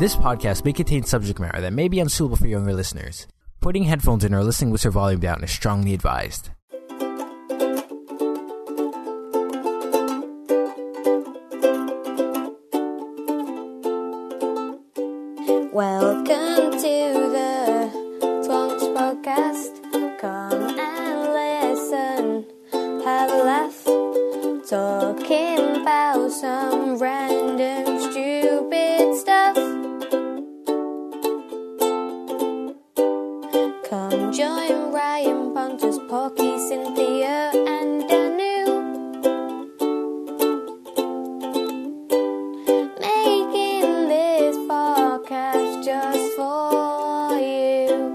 This podcast may contain subject matter that may be unsuitable for younger listeners. Putting headphones in or listening with your volume down is strongly advised. Welcome to the Twonks Podcast. Come and listen, have a laugh, talking about some random stupid stuff. Come join Ryan, Pontus, Porky, Cynthia, and Danu, making this podcast just for you.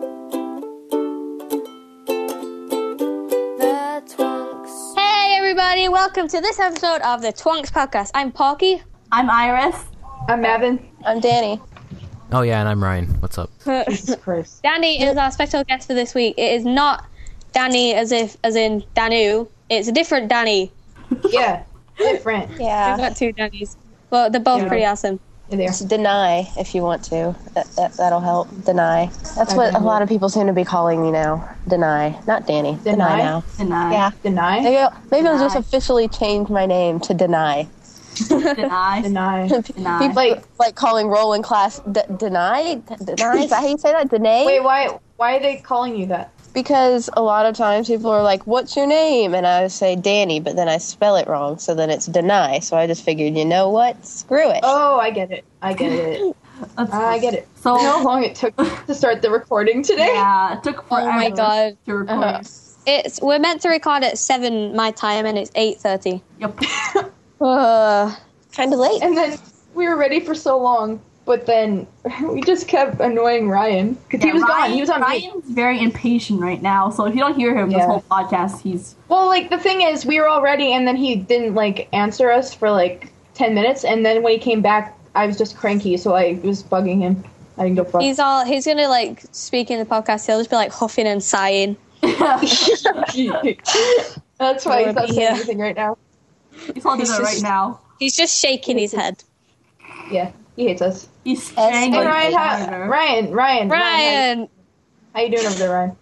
The Twonks. Hey everybody, welcome to this episode of the Twonks Podcast. I'm Porky. I'm Iris. I'm Mavin. I'm Danny. Oh yeah, and I'm Ryan. What's up? Jesus Christ. Danny is our special guest for this week. It is not Danny as in Danu. It's a different Danny. Yeah, different. We've Yeah. got two Dannys. But they're both Yeah. pretty awesome. Yeah, they are. Just deny if you want to. That'll help. Deny. That's what a lot of people seem to be calling me now. Deny. Not Danny. Deny now. Deny. Yeah. Deny? Maybe I'll just officially change my name to Deny. Deny. Deny. Deny. People like calling rolling class Deny? Deny? Is that how you say that? Deny? Wait, why are they calling you that? Because a lot of times people are like, what's your name? And I say Danny, but then I spell it wrong, so then it's Deny. So I just figured, you know what? Screw it. Oh, I get it. I get it. So, You know how long it took to start the recording today? yeah, it took forever Oh my god. to record. We're meant to record at 7 my time and it's 8:30. Yep. Kind of late. And then we were ready for so long, but then we just kept annoying Ryan. Because he was gone. He was on mute. Ryan's very impatient right now, so if you don't hear him this Yeah. whole podcast, he's... Well, like, the thing is, we were all ready, and then he didn't, like, answer us for, like, 10 minutes, and then when he came back, I was just cranky, so I was bugging him. I didn't go fuck. He's gonna like speak in the podcast, he'll just be like huffing and sighing. That's why he's not saying Yeah. anything right now. He's holding it right now. He's just shaking his head. Yeah, he hates us. He's Hey, strangling Ryan, the monitor. Ryan! how you doing over there, Ryan?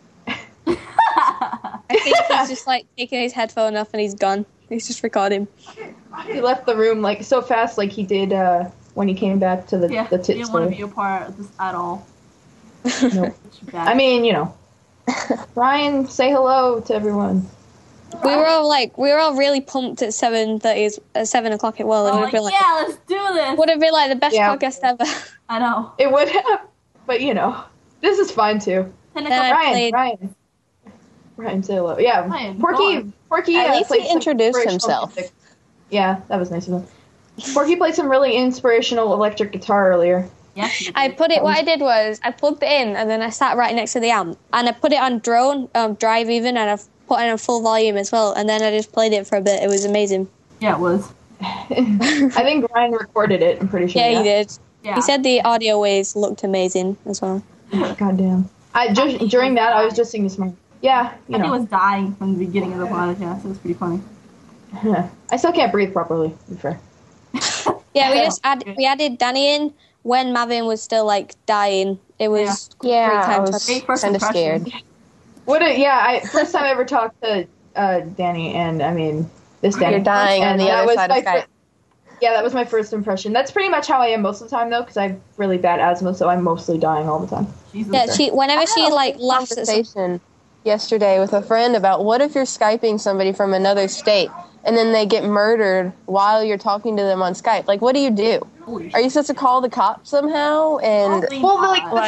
I think he's just like taking his headphone off and he's gone. He's just recording. He left the room, like, so fast, like he did when he came back to the Yeah, tit he didn't want to story. be a part of this at all. No. It's bad. I mean, you know. Ryan, say hello to everyone. We were all really pumped at 7:30, at 7 o'clock it was. It would have been like, yeah, let's do this. would have been like the best Yeah. podcast ever. I know. It would have, but you know, this is fine too. And Then I Ryan, played- Ryan, say hello. Yeah, Ryan, go on. Porky. At least played he some introduced inspirational himself. music. Yeah, that was nice of him. Porky played some really inspirational electric guitar earlier. Yes, you I did. put it. What I did was I plugged it in and then I sat right next to the amp and I put it on drone, drive even, and I've put it on full volume as well. And then I just played it for a bit. It was amazing. Yeah, it was. I think Ryan recorded it. I'm pretty sure. Yeah, he did. Yeah. He said the audio waves looked amazing as well. Goddamn. During that, I was just singing smart. Yeah, you I think it know. was dying from the beginning of the podcast. It was pretty funny. I still can't breathe properly, to be fair. Yeah, we added Danny in when Mavin was still like dying. It was Yeah, great I time was to- First kind of impression. scared. First time I ever talked to Danny, and I mean, this Danny. You're dying on And the that other was side my of Skype. Yeah, that was my first impression. That's pretty much how I am most of the time, though, because I have really bad asthma, so I'm mostly dying all the time. Jesus. Yeah, whenever she like laughs at something. Conversation yesterday with a friend about what if you're Skyping somebody from another state and then they get murdered while you're talking to them on Skype. Like, what do you do? Holy Are you supposed to call the cops somehow? And shit. Well,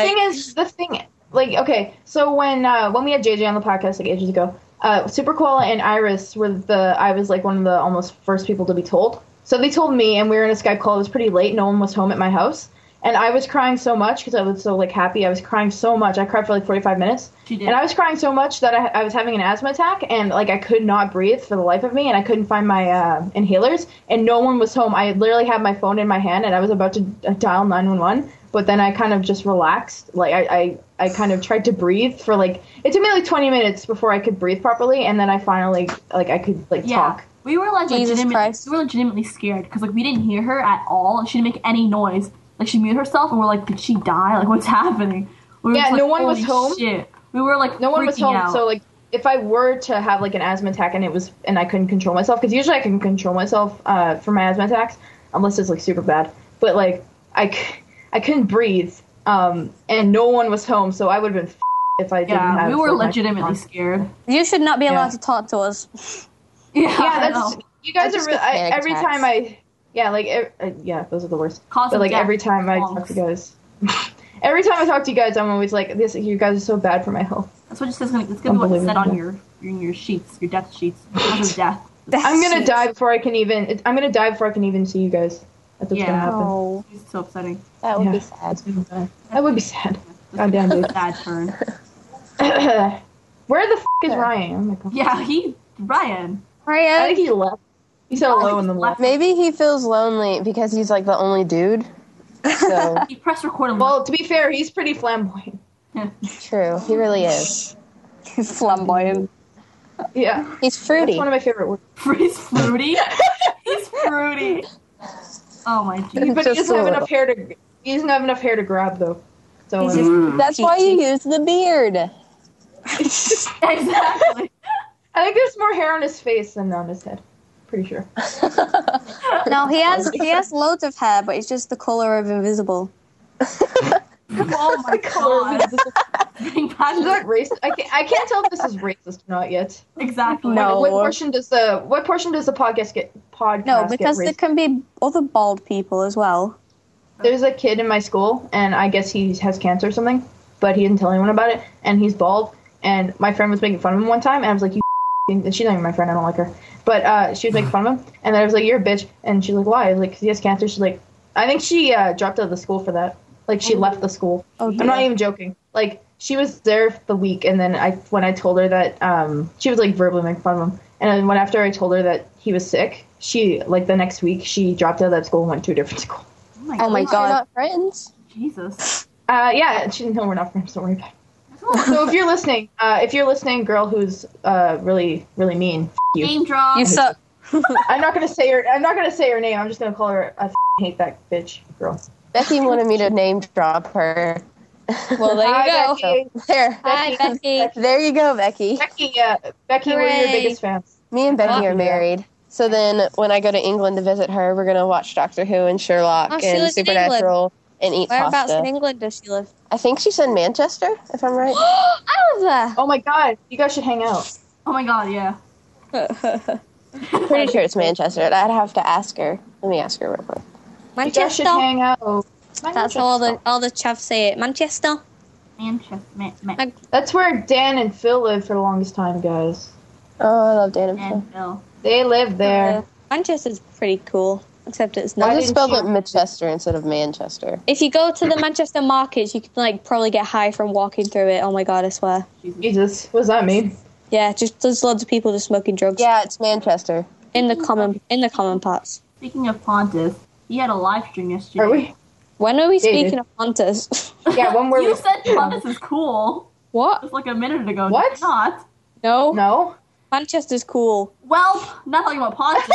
okay, so when we had JJ on the podcast like ages ago, Super Koala and Iris I was like one of the almost first people to be told. So they told me, and we were in a Skype call. It was pretty late. No one was home at my house. And I was crying so much because I was so like happy. I was crying so much. I cried for like 45 minutes. She did. And I was crying so much that I was having an asthma attack, and like I could not breathe for the life of me, and I couldn't find my inhalers, and no one was home. I literally had my phone in my hand, and I was about to dial 911, but then I kind of just relaxed. Like I kind of tried to breathe for like, it took me like 20 minutes before I could breathe properly, and then I finally like I could like talk. We were like Jesus Christ. legitimately scared because like we didn't hear her at all. She didn't make any noise. Like she muted herself, and we're like, did she die? Like what's happening? We were Yeah, just like, no one was "Holy home." Shit. We were like, No one was freaking home, out. so like if I were to have like an asthma attack and I couldn't control myself, because usually I can control myself for my asthma attacks unless it's like super bad. But like I couldn't breathe, and no one was home, so I would have been if I didn't have. we were like, my legitimately phone. scared. You should not be allowed Yeah. to talk to us. Yeah, Yeah, I that's know. you guys I are just really. get panic Every attacks. time yeah, those are the worst. Cause But of like death. every time I talk to you guys, every time I talk to you guys, I'm always like, "This, you guys are so bad for my health." That's what it says. It's gonna be what's said on Unbelievable. your sheets, your death sheets. Cause of death. I'm gonna die before I can even. I'm gonna die before I can even see you guys. That's what's Yeah. gonna happen. Oh. It's so upsetting. That would Yeah. be sad. That would be sad. That's Goddamn, a dude. bad turn. Where the f is Ryan? Oh my god. Yeah, Ryan. I think he left. He said hello and then left. Maybe he feels lonely because he's like the only dude. So He pressed record and Well, to be fair, he's pretty flamboyant. true, he really is. Flamboyant. Yeah, He's that's fruity. one of my favorite words. He's fruity. He's fruity. Oh my jeez. But he Just doesn't a have little. enough hair to. He doesn't have enough hair to grab though. So He's a- That's why you use the beard. Exactly. I think there's more hair on his face than on his head. Pretty sure. No, he has loads of hair, but it's just the color of invisible. Oh my god. Being Is passionate. that racist? I can't tell if this is racist or not yet. Exactly. No. What portion does the podcast get? No, because there get racist? can be other bald people as well. There's a kid in my school, and I guess he has cancer or something, but he didn't tell anyone about it, and he's bald. And my friend was making fun of him one time, and I was like, "You," and she's not even my friend. I don't like her, but she was making fun of him, and then I was like, "You're a bitch," and she's like, "Why?" I was like, 'Cause he has cancer. She's like, I think she dropped out of the school for that. Like she left the school. Oh, I'm not dear. even joking. Like she was there for the week, and then when I told her that she was like verbally making fun of him, and then when after I told her that he was sick, she like the next week she dropped out of that school and went to a different school. Oh my You're god. not friends. Jesus. Yeah, she didn't know we're not friends. Don't worry about it. So if you're listening, girl who's really really mean, f- you. Name drop. You suck. I'm not gonna say her name. I'm just gonna call her. I hate that bitch girl. Becky wanted me to name drop her. Well, there Hi, you go. Becky. There. Hi, Becky. There you go, Becky. Becky, Becky, we're your Hooray. biggest fans. Me and Becky Oh. are married. So then when I go to England to visit her, we're going to watch Doctor Who and Sherlock Oh, she and lives in Supernatural and eat Whereabouts in pasta. England does she live? I think she's in Manchester, if I'm right. I live Oh my god, you guys should hang out. Oh my god, yeah. there. Pretty sure it's Manchester. I'd have to ask her. Let me ask her real quick. You guys should Manchester. hang out. That's how all the chavs say it. Manchester. Manchester. That's where Dan and Phil lived for the longest time, guys. Oh, I love Dan and Phil. And Phil. They live there. Manchester's pretty cool, except it's I not. Why just didn't spelled you- it Manchester instead of Manchester. If you go to the Manchester markets, you can like probably get high from walking through it. Oh my god, I swear. Jesus, what does that mean? Yeah, just there's loads of people just smoking drugs Yeah, it's Manchester. in the common parts. Speaking of Pontus, he had a live stream yesterday. Are we? When are we Yeah, you speaking did. of Pontus? Yeah, when were You we? said Pontus is cool What? just like a minute ago. What? Did you not? No. No. Manchester's cool. Well, not talking about Pontus.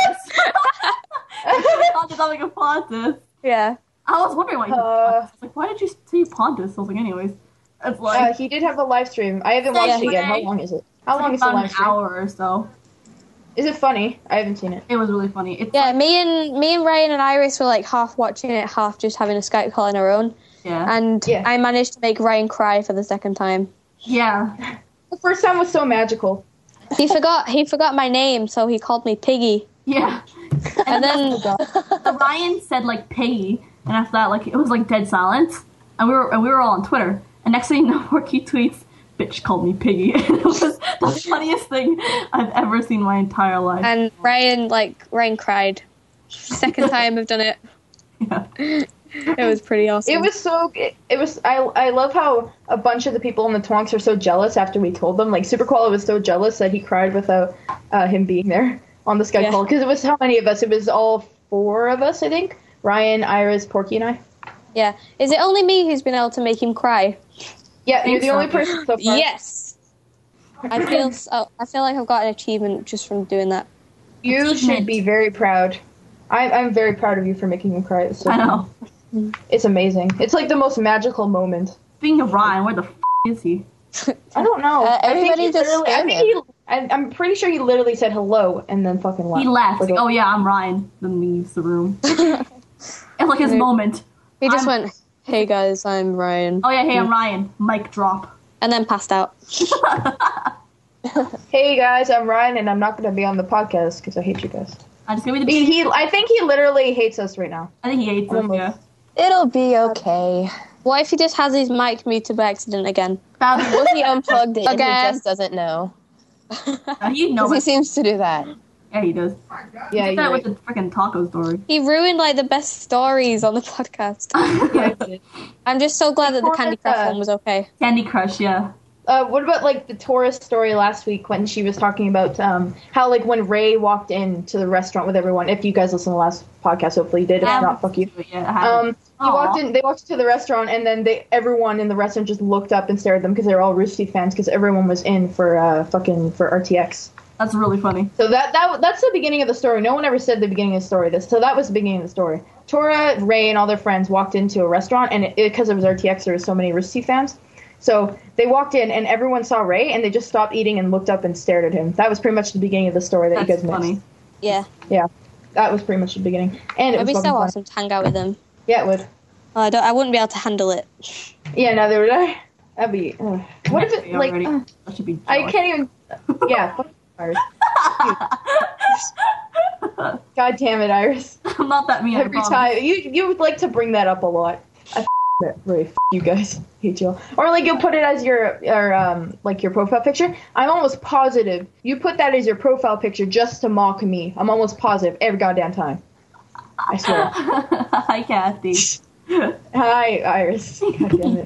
Not talking about Pontus. Yeah. I was wondering why you said Pontus. I was like, why did you say Pontus? I was like, anyways. It's like He did have a live stream. I haven't watched it yet. How long is it? How long is the about live an stream? hour or so. Is it funny? I haven't seen it. It was really funny. It's Yeah, me and Ryan and Iris were like half watching it, half just having a Skype call on our own. yeah. And Yeah. I managed to make Ryan cry for the second time. Yeah. The first time was so magical. He forgot my name, so he called me Piggy. Yeah. And then So Ryan said like Peggy, and after that, like it was like dead silence, and we were all on Twitter. And next thing you know, Porky tweets, "Bitch called me Piggy." And it was the funniest thing I've ever seen in my entire life. and Ryan cried. Second time I've done it. Yeah. It was pretty awesome. It was so. It was. I love how a bunch of the people in the Twonks are so jealous after we told them. Like Super Koala was so jealous that he cried without him being there on the Skype Yeah. call. Because it was how many of us? It was all 4 of us, I think. Ryan, Iris, Porky, and I. Yeah. Is it only me who's been able to make him cry? Yeah, you're think the so. only person so far. Yes. I feel like I've got an achievement just from doing that. You should be very proud. I'm very proud of you for making him cry. It's so I funny. know. It's amazing. It's like the most magical moment. Speaking of Ryan, where the is he? I don't know. Everybody just I'm pretty sure he literally said hello and then fucking left. He left. Like, Oh yeah, I'm Ryan. Then leaves the room. It's like his moment. He just went, "Hey guys, I'm Ryan," Oh yeah, hey, I'm Ryan. Mic drop. and then passed out. Hey guys, I'm Ryan, and I'm not going to be on the podcast because I hate you guys. I'm just gonna be the. I think he literally hates us right now. I think he hates us. Yeah. It'll be okay. What if he just has his mic muted by accident again? What if he unplugged it and he Again. just doesn't know? You know 'Cause he it. seems to do that. Yeah, he does. Yeah, Did you're that right. with the freaking taco story. He ruined like the best stories on the podcast. Yeah, he did. I'm just so glad that the Candy Crush one was okay. Candy Crush, yeah. What about like the tourist story last week when she was talking about how like when Ray walked into the restaurant with everyone? If you guys listened to the last podcast, hopefully you did. If not, fuck you. Yeah, I haven't. He walked in. They walked into the restaurant, and then everyone in the restaurant just looked up and stared at them because they were all Rooster Teeth fans because everyone was in for RTX. That's really funny. So that's the beginning of the story. No one ever said the beginning of the story. So that was the beginning of the story. Tora, Ray, and all their friends walked into a restaurant, and because it was RTX, there were so many Rooster Teeth fans. So they walked in, and everyone saw Ray, and they just stopped eating and looked up and stared at him. That was pretty much the beginning of the story that That's you guys funny. missed. Yeah, Yeah, that was pretty much the beginning. And it it'd was be so fucking fun. awesome to hang out with them. Yeah, it would. I wouldn't be able to handle it. Yeah, neither would I. That'd be. What if it like? Already. That should be. I jealous. can't even. Yeah, fuck Iris. God damn it, Iris. I'm not that mean. I Every promise. time you would like to bring that up a lot. I it, Ray. You guys hate you all. Or like you'll put it as your like your profile picture. I'm almost positive you put that as your profile picture just to mock me. I'm almost positive every goddamn time. I swear. Hi, Kathy. Hi, Iris. God damn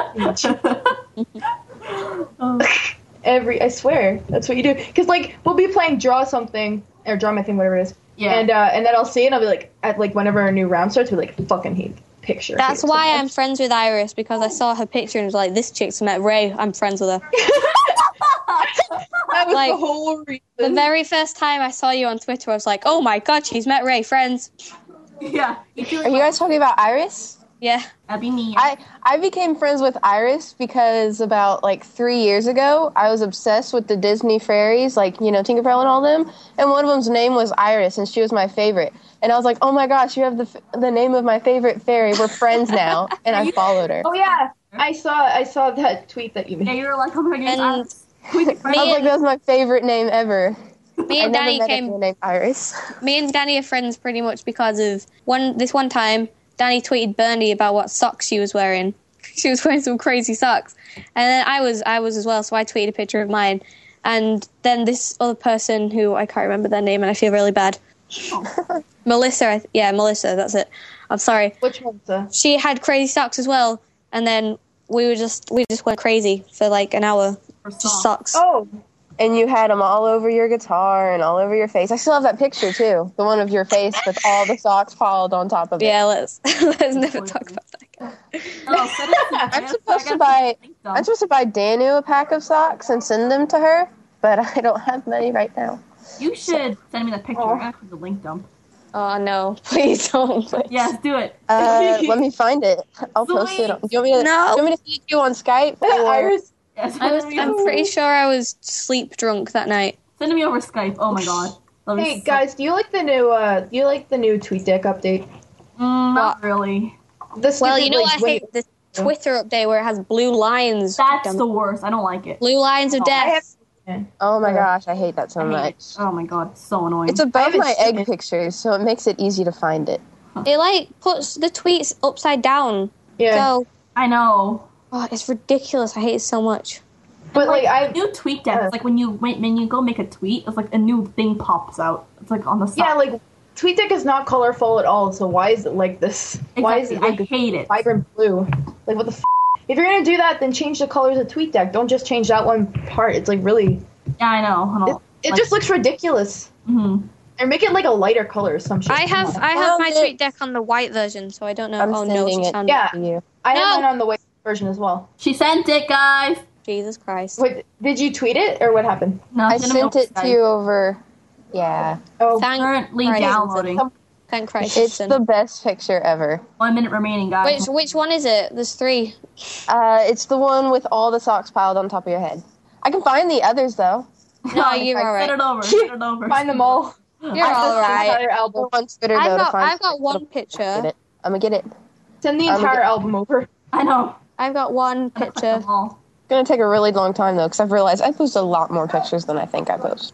it. I swear that's what you do. Because like we'll be playing draw something or draw my thing, whatever it is. Yeah. And then I'll see it and I'll be like, at like whenever a new round starts, we'll be like, fucking hate picture. That's hate it so why much. I'm friends with Iris, because I saw her picture and was like, this chick's met Ray. I'm friends with her. That was like, the whole reason. The very first time I saw you on Twitter, I was like, oh my god, she's met Ray. Friends. Yeah. Are you guys talking about Iris? Yeah. That'd be me. I became friends with Iris because about like 3 years ago, I was obsessed with the Disney fairies, like, you know, Tinkerbell and all them. And one of them's name was Iris, and she was my favorite. And I was like, oh my gosh, you have the name of my favorite fairy. We're friends now. And I followed her. Oh yeah, I saw that tweet that you made. Yeah, you were like, oh my god, And I was like, that was my favorite name ever. Me I and never Danny met came. anyone named Iris. Me and Danny are friends pretty much because of this one time. Danny tweeted Bernie about what socks she was wearing. She was wearing some crazy socks, and then I was as well. So I tweeted a picture of mine, and then this other person who I can't remember their name, and I feel really bad. Melissa, Melissa, that's it. I'm sorry. Which one's She had crazy socks as well, and then we just went crazy for like an hour. Just socks. Oh, And you had them all over your guitar and all over your face. I still have that picture, too. The one of your face with all the socks piled on top of it. Yeah, let's never talk about that again. I'm supposed to buy Danu a pack of socks and send them to her, but I don't have many right now. You should send me that picture. I'm gonna put the link dump. Oh no! Please don't. Please. Yes, do it. Let me find it. I'll post it. Do you want me to? No. Do you want me to see you on Skype? Or- Iris. Yes, I'm pretty sure I was sleep drunk that night. Send me over Skype. Oh my god. That'll be Hey so- guys, do you like the new TweetDeck update? Not really. The Well, stupid, you know like, what? I hate the Twitter update where it has blue lines. That's Damn it. the worst. I don't like it. Blue lines of Oh, death. Oh my gosh, I hate that so I hate much. it. Oh my god, it's so annoying. It's above haven't my seen egg it. pictures, so it makes it easy to find it. It like puts the tweets upside down. Yeah, So I know. it's ridiculous. I hate it so much. but like New tweet deck. It's like when you go make a tweet, it's like a new thing pops out. It's like on the side. yeah, like TweetDeck is not colorful at all. So why is it like this? Why is it Exactly. like I hate it. vibrant blue? Like what the? If you're gonna do that, then change the colors of TweetDeck. Don't just change that one part. It's like really. Yeah, I know. I don't, It like, just looks ridiculous. mhm. Or make it like a lighter color or some shit. I have my Found it. tweet deck on the white version, so I don't know. I'm Oh no, sending she it found Yeah. to you. I have No. mine on the white version as well. She sent it, guys. Jesus Christ. Wait, did you tweet it or what happened? No, I send me sent over it to Skype. you over. Yeah. Oh, Thank Currently Christ. downloading. Thank Christ. It's the best picture ever. 1 minute remaining, guys. Which one is it? There's 3. It's the one with all the socks piled on top of your head. I can find the others though. No, you're alright. Set it over. Find them all. You're alright. Entire album. On Twitter, though, to find I've got one picture. I'm gonna get it. Send the entire album over. I know. I've got one Click picture. them all. It's gonna take a really long time though, because I've realized I post a lot more pictures than I think I post.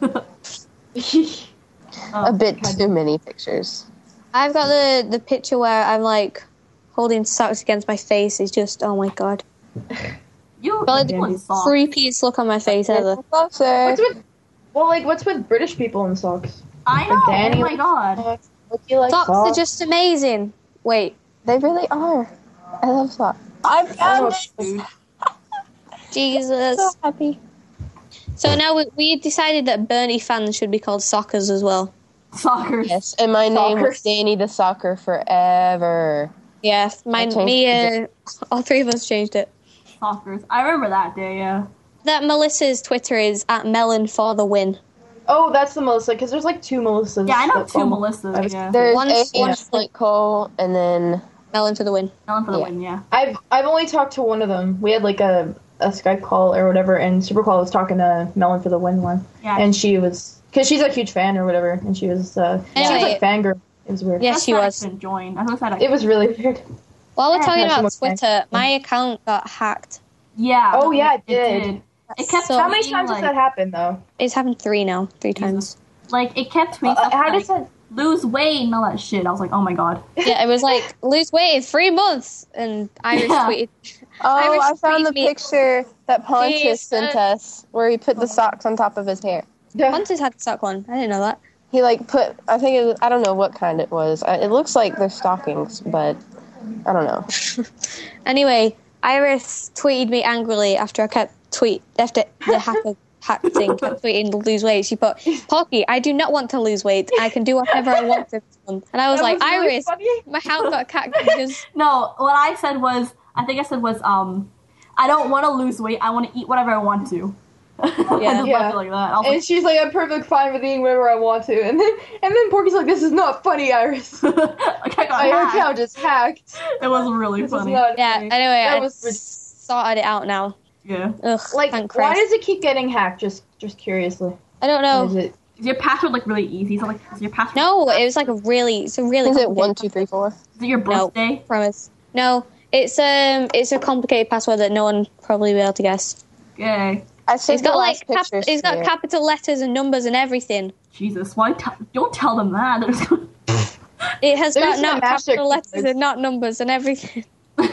A bit too many pictures. I've got the picture where I'm like holding socks against my face. It's just, oh my god. You Got you the and socks. creepiest look on my face ever. Closer. What's with British people in socks? I know. Danny Oh my god. What do you like Socks are socks? just amazing. Wait, They really are. I love socks. I found it. Dude. Jesus. So happy. So now we decided that Bernie fans should be called Sockers as well. Soccer. Yes, and my name was Danny the Soccer forever. Yeah, changed all 3 of us changed it. Soccers. I remember that day, yeah. That Melissa's Twitter is @Melon for the win. Oh, that's the Melissa, because there's like 2 Melissas. Yeah, I know that 2 follow. Melissas, yeah. There's One's- A one's- Flint Cole, and then Melon for the win. Ellen for the Yeah. win, yeah. I've only talked to one of them. We had like a Skype call or whatever, and Supercall was talking to Melon for the win one, Yeah. and she was because she's a huge fan or whatever, and she was Anyway. like fangirl. It was weird. Yeah, That's she why I was. couldn't join. I was sad. It was really weird. While we're talking Yeah, about she was Twitter, my account got hacked. Yeah. Oh, yeah, it did. It kept So- How many tweeting, times like, has that happened though? It's happened 3 times. Like, it kept tweeting stuff How like, does that? lose weight and all that shit. I was like, oh my god. Yeah, it was like, lose weight in 3 months. And Iris Yeah. tweeted. oh, Irish I found the tweeted me- picture that Pontius Yes, sent us, where he put the socks on top of his hair. Pontus had the sock one. I didn't know that. He like put, I think it was, I don't know what kind it was. It looks like they're stockings, but I don't know. Anyway, Iris tweeted me angrily after I kept after the hack thing kept tweeting to lose weight. She put, Pocky, I do not want to lose weight. I can do whatever I want this month. And I was That like, was really Iris, funny. my account got hacked because No, what I said was, I don't want to lose weight. I want to eat whatever I want to. I just Yeah. left it like that. I was And she's like, I'm perfectly fine with eating whatever I want to. And then Porky's like, this is not funny, Iris. like, like I got My hacked. account is hacked. It was really This is funny. not yeah. funny. Anyway, That I was sorted it out now. Yeah. Ugh, like, thank why Christ. does it keep getting hacked? Just curiously. I don't Or is know. it? Is your password like really easy? So like, is your password? No, it was like it's a really Is it complicated 1, 2, 3, 4? Is it your No. birthday? promise. No, it's a complicated password that no one probably will be able to guess. Yay. I saved It's got the like last pictures it's got here. capital letters and numbers and everything. Jesus, why? Don't tell them that. They're just gonna... It has There's got some not master capital letters keywords. and not numbers and everything.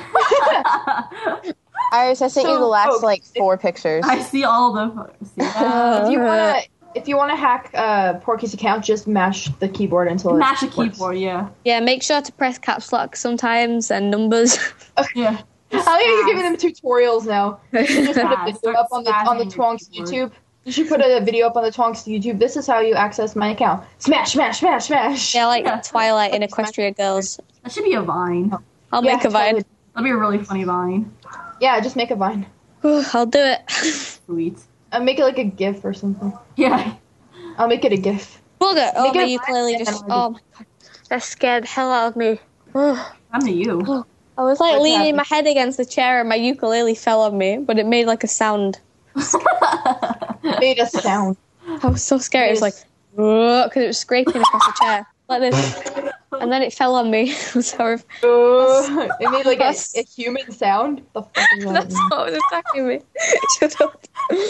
Iris, I sent you So, the last folks, like 4 pictures. I see all the. See that? If you wanna hack Porky's account, just mash the keyboard until it Mash a works. keyboard, yeah. Yeah, make sure to press caps lock sometimes and numbers. Yeah. I think you're giving them tutorials now. You should just put a Spaz. video up on the Start spazzing Twonks your YouTube. You should put a video up on the Twonks YouTube. This is how you access my account. Smash, smash, smash, smash. Yeah, like Twilight in Equestria Girls. That should be a vine. I'll Yeah, make a vine. That'd be a really funny vine. Yeah, just make a vine. I'll do it. Sweet. Make it like a GIF or something. Yeah. I'll make it a GIF. Bugger. Oh, Make it my a ukulele vine just. and Oh my god. That scared the hell out of me. I'm to you. I was like What's leaning happening? my head against the chair and my ukulele fell on me, but it made like a sound. Made a sound. I was so scared. It was like, because it was scraping across the chair. Like this. And then it fell on me. It was horrible. It made like That's- a human sound. The fuck is that? That's what was attacking me. Shut up.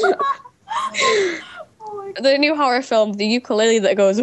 The new horror film, the ukulele that goes,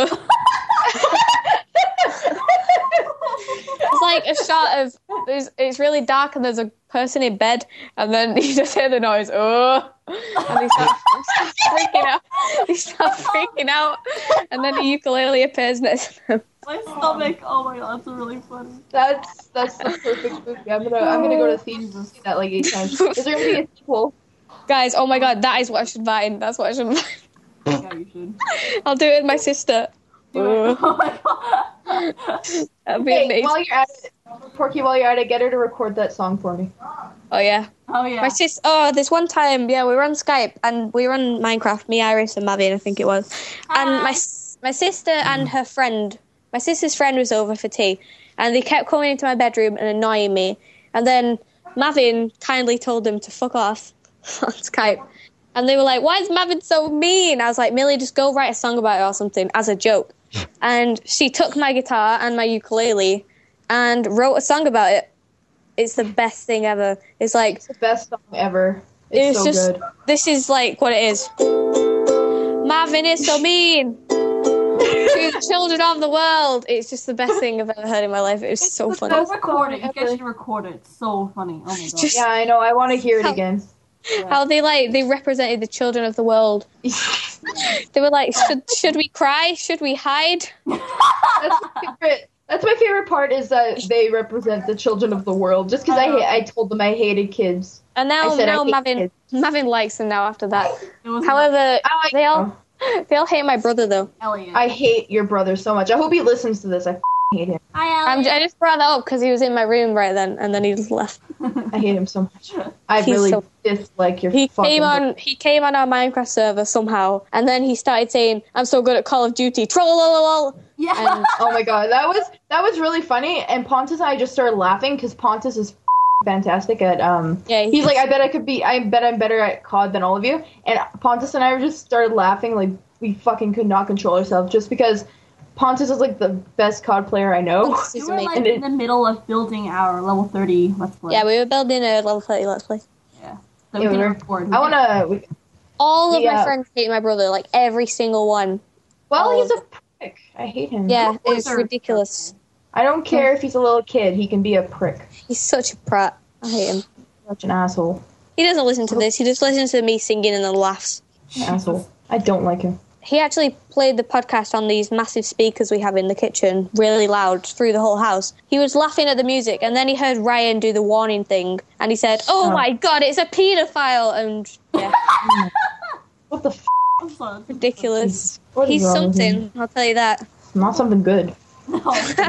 It's like a shot of, it's really dark and there's a person in bed and then you just hear the noise, and they start freaking out. They start freaking out and then the ukulele appears next to them. My stomach. Oh my god, that's really funny. That's the perfect movie. I'm gonna go to the theaters and see that like 8 times. Is there gonna be a sequel? Guys, oh my god, that is what I should find. That's what I should find. Yeah, you should. I'll do it with my sister. Oh my god. That'd be Hey, amazing. while you're at it, Porky, while you're at it, get her to record that song for me. Oh yeah. Oh yeah. My sis. Oh, this one time, yeah, we were on Skype and we were on Minecraft. Me, Iris, and Mavian, I think it was. And my sister and her friend my sister's friend was over for tea, and they kept coming into my bedroom and annoying me. And then Mavin kindly told them to fuck off on Skype. And they were like, why is Mavin so mean? I was like, Millie, just go write a song about it or something, as a joke. And she took my guitar and my ukulele and wrote a song about it. It's the best thing ever. It's like... It's the best song ever. It's so just, good. This is like what it is. Mavin is so mean to the children of the world. It's just the best thing I've ever heard in my life. It was so funny. Go record it. You guys should record it. It's so funny. Oh my god. Yeah, I know. I want to hear it again. How they represented the children of the world. They were like, should we cry? Should we hide? That's my favorite part is that they represent the children of the world. Just because I told them I hated kids. And now Mavin likes them now after that. However, they all hate my brother though. Elliot. I hate your brother so much. I hope he listens to this. I hate him. Hi, Elliot. I just brought that up because he was in my room right then, and then he just left. I hate him so much. I He's really so- dislike your He fucking... came on our Minecraft server somehow, and then he started saying, "I'm so good at Call of Duty." Trollololol. Yeah. And Oh my god, that was really funny. And Pontus and I just started laughing because Pontus is fantastic at yeah, He's like, I bet I'm better at COD than all of you. And Pontus and I just started laughing like we fucking could not control ourselves just because Pontus is like the best COD player I know. This is We were like amazing. in the middle of building our level 30 Let's Play. Yeah, we were building a level 30 Let's Play. So we can record. I wanna. All of my Yeah. friends hate my brother, like every single one. Well, he's a prick. I hate him. Yeah, course it's they're- ridiculous. I don't care if he's a little kid. He can be a prick. He's such a prat. I hate him. Such an asshole. He doesn't listen to this. He just listens to me singing and then laughs. Asshole. I don't like him. He actually played the podcast on these massive speakers we have in the kitchen, really loud, through the whole house. He was laughing at the music, and then he heard Ryan do the warning thing, and he said, "Oh my god, it's a paedophile!" And yeah, What the f***? I'm sorry. ridiculous. What is He's wrong with him? something, I'll tell you that. Not something good. No.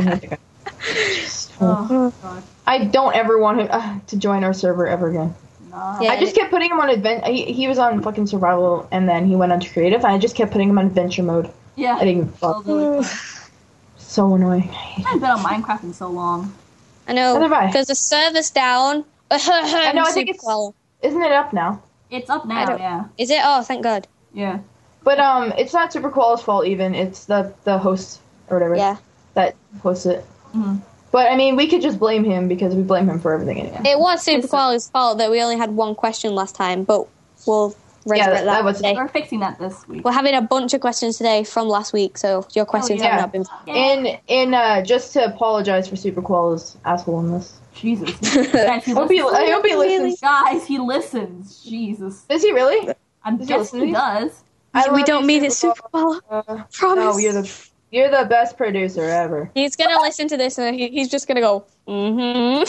Oh, God. I don't ever want him to join our server ever again. Nah. Yeah. I just kept putting him on adventure. He was on fucking survival, and then he went on to creative, and I just kept putting him on adventure mode. Yeah. I didn't fuck. Totally. So annoying. I haven't been on Minecraft in so long. I know, Neither have I. because the server's down. I know, I think it's- Isn't it up now? It's up I now, don't- yeah. Is it? Oh, thank God. Yeah. But it's not Super Koala's fault even. It's the host or whatever Yeah. that hosts it. Mhm. But I mean, we could just blame him because we blame him for everything anyway. It was Super Koala's fault that we only had one question last time, but we'll resurrect that was- today. We're fixing that this week. We're having a bunch of questions today from last week, so your questions yeah. have not been... And just to apologize for Super Koala's assholeness. Jesus. Guys, he I hope he listens. listens. Guys, he listens. Jesus. Does he really? I'm Does he guessing listen he to does. I We love don't you, mean it, Super Koala. Promise. No, you're the best producer ever. He's gonna listen to this and he's just gonna go, mm-hmm.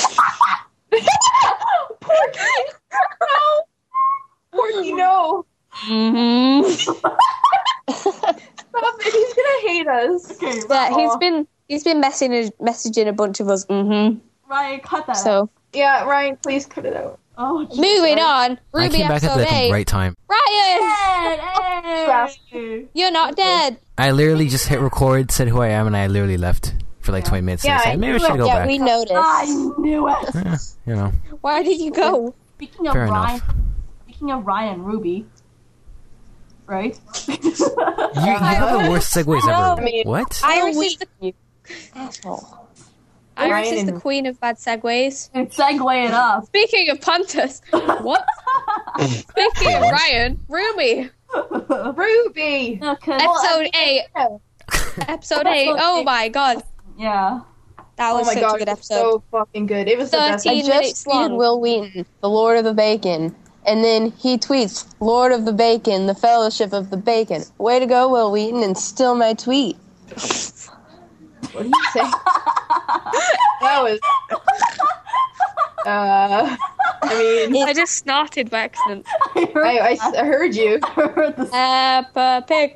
Porky! No! Porky, no! Mm-hmm. Stop it, he's gonna hate us. Okay, Yeah, he's been messaging a bunch of us, mm-hmm. Ryan, cut that out. So, Yeah, Ryan, please cut it out. Oh, Jesus. moving on. I Ruby came back at episode the 8. right time. Ryan! Hey! You're not dead. I literally just hit record, said who I am, and I literally left for like 20 minutes. Yeah, and I I said, maybe I knew should it. go Yeah, back. we noticed. I knew it. Yeah, you know, Why did you go? Speaking of fair Ryan, enough. speaking of Ryan, Ruby, right? You have the worst segues ever. I mean- What? Iris is the Asshole. Iris Ryan is the and- queen of bad segues. Segue it up. Speaking of Pontus, what? Speaking of Ryan, Ruby, Ruby! Okay. episode 8. Episode 8. Oh my god, Yeah. that Oh was my such god, a good it was episode. so fucking good. It was the best. 13 I minutes just tweeted long. Will Wheaton, the Lord of the Bacon, and then he tweets, Lord of the Bacon, the Fellowship of the Bacon. Way to go, Will Wheaton, and still my tweet. What did you say? That was... I mean, I just snorted by accident. I heard you. heard the Peppa Pig.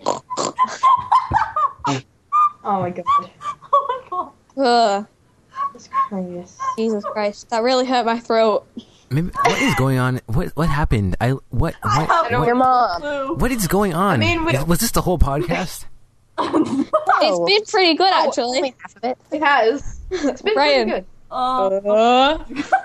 Oh my god. oh my god. Ugh, Jesus Christ. Jesus Christ, that really hurt my throat. Maybe, what is going on? What happened? What Your mom. Blue. what is going on? I mean, was this the whole podcast? It's been pretty good, actually. Only half of it. It has. It's been Ryan. pretty good. I'm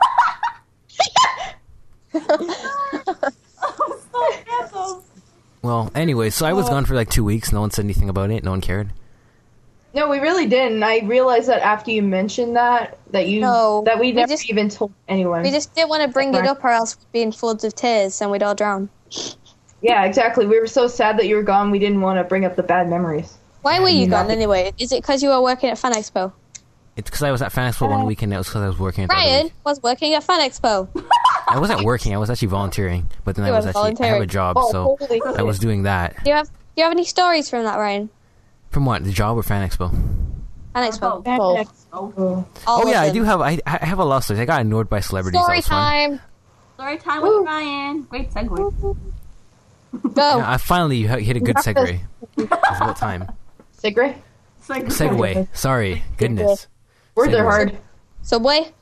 so handsome. Well, anyway, so I was gone for like 2 weeks. No one said anything about it. No one cared. No, we really didn't. I realized that after you mentioned that we never just- even told anyone. We just didn't want to bring it up, or else we'd be in floods of tears and we'd all drown. Yeah, exactly. We were so sad that you were gone. We didn't want to bring up the bad memories. Why were you gone Nothing. anyway? Is it because you were working at Fan Expo? It's because I was at Fan Expo one week, and it was because I was working at the other Ryan week. was working at Fan Expo. I wasn't working. I was actually volunteering. But then You I was were actually I have a volunteering. job, Oh, so holy I shit. was doing that. Do you have any stories from that, Ryan? From what? The job or Fan Expo? Fan Expo. Both. Oh. All Oh yeah, of I them. do have. I have a lot of stories. I got ignored by celebrities. Story that was fun. time. Story time with Ryan. Great segue. Go. Yeah, I finally hit a good segue. It's about time. Sigrid? Segue. Sorry. Goodness. Words are Segue. hard. Subway.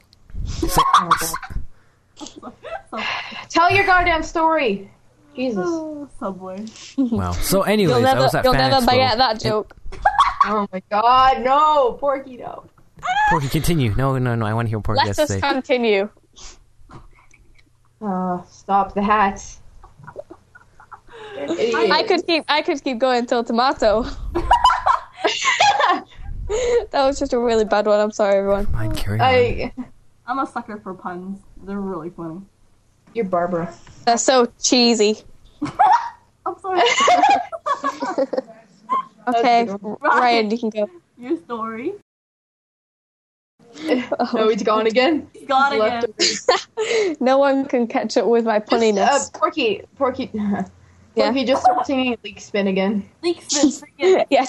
Tell your goddamn story. Jesus. Subway. Wow. So, anyways, You'll I was never, at you'll Fan never Expo. forget that joke. Oh my god, no. Porky, no. Porky, continue. No. I want to hear what Porky Let has to us say. continue. Stop the hats. I could keep going till tomato. That was just a really bad one. I'm sorry, everyone. Mind carry on. I'm a sucker for puns. They're really funny. You're Barbara. That's so cheesy. I'm sorry. Okay, That's good. Ryan, you can go. Your story. No, he's gone again. He's gone Left again. No one can catch up with my punniness. Porky, Yeah. Porky, just start singing Leak Spin again. Leak spin. Freaking. Yeah,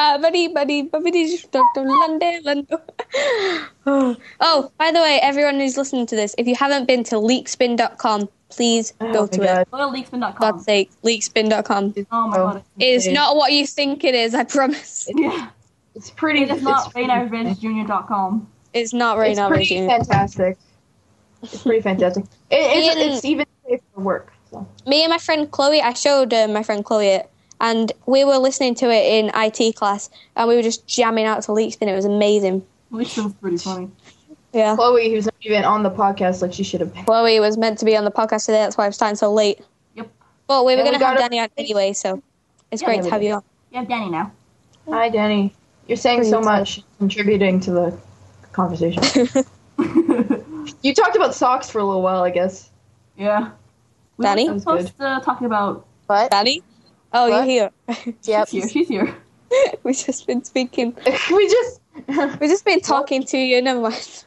Oh, by the way, everyone who's listening to this, if you haven't been to leakspin.com, please go to it. Go to leakspin.com. God's sake, leakspin.com. Oh my god. It is not what you think it is, I promise. Yeah. It's pretty. It is not RayNarVinceJr.com. It's not right It's now, pretty Regina. fantastic. It's pretty fantastic. It's even safe for work. So. Me and my friend Chloe, I showed my friend Chloe it, and we were listening to it in IT class, and we were just jamming out to Leakspin. It was amazing. Which was pretty funny. Yeah. Chloe, who's not even on the podcast like she should have been. Chloe was meant to be on the podcast today, that's why I'm starting so late. Yep. But we were And we going to have got Danny on anyway, so it's great to have you on. You have Danny now. Hi, Danny. You're saying so much, contributing to the conversation. You talked about socks for a little while, I guess. Yeah. We Danny? were supposed to talk about. What? Danny? Oh, What? you're here. Yep. She's here. We've just been speaking. We just. We've just been talking to you. Never mind.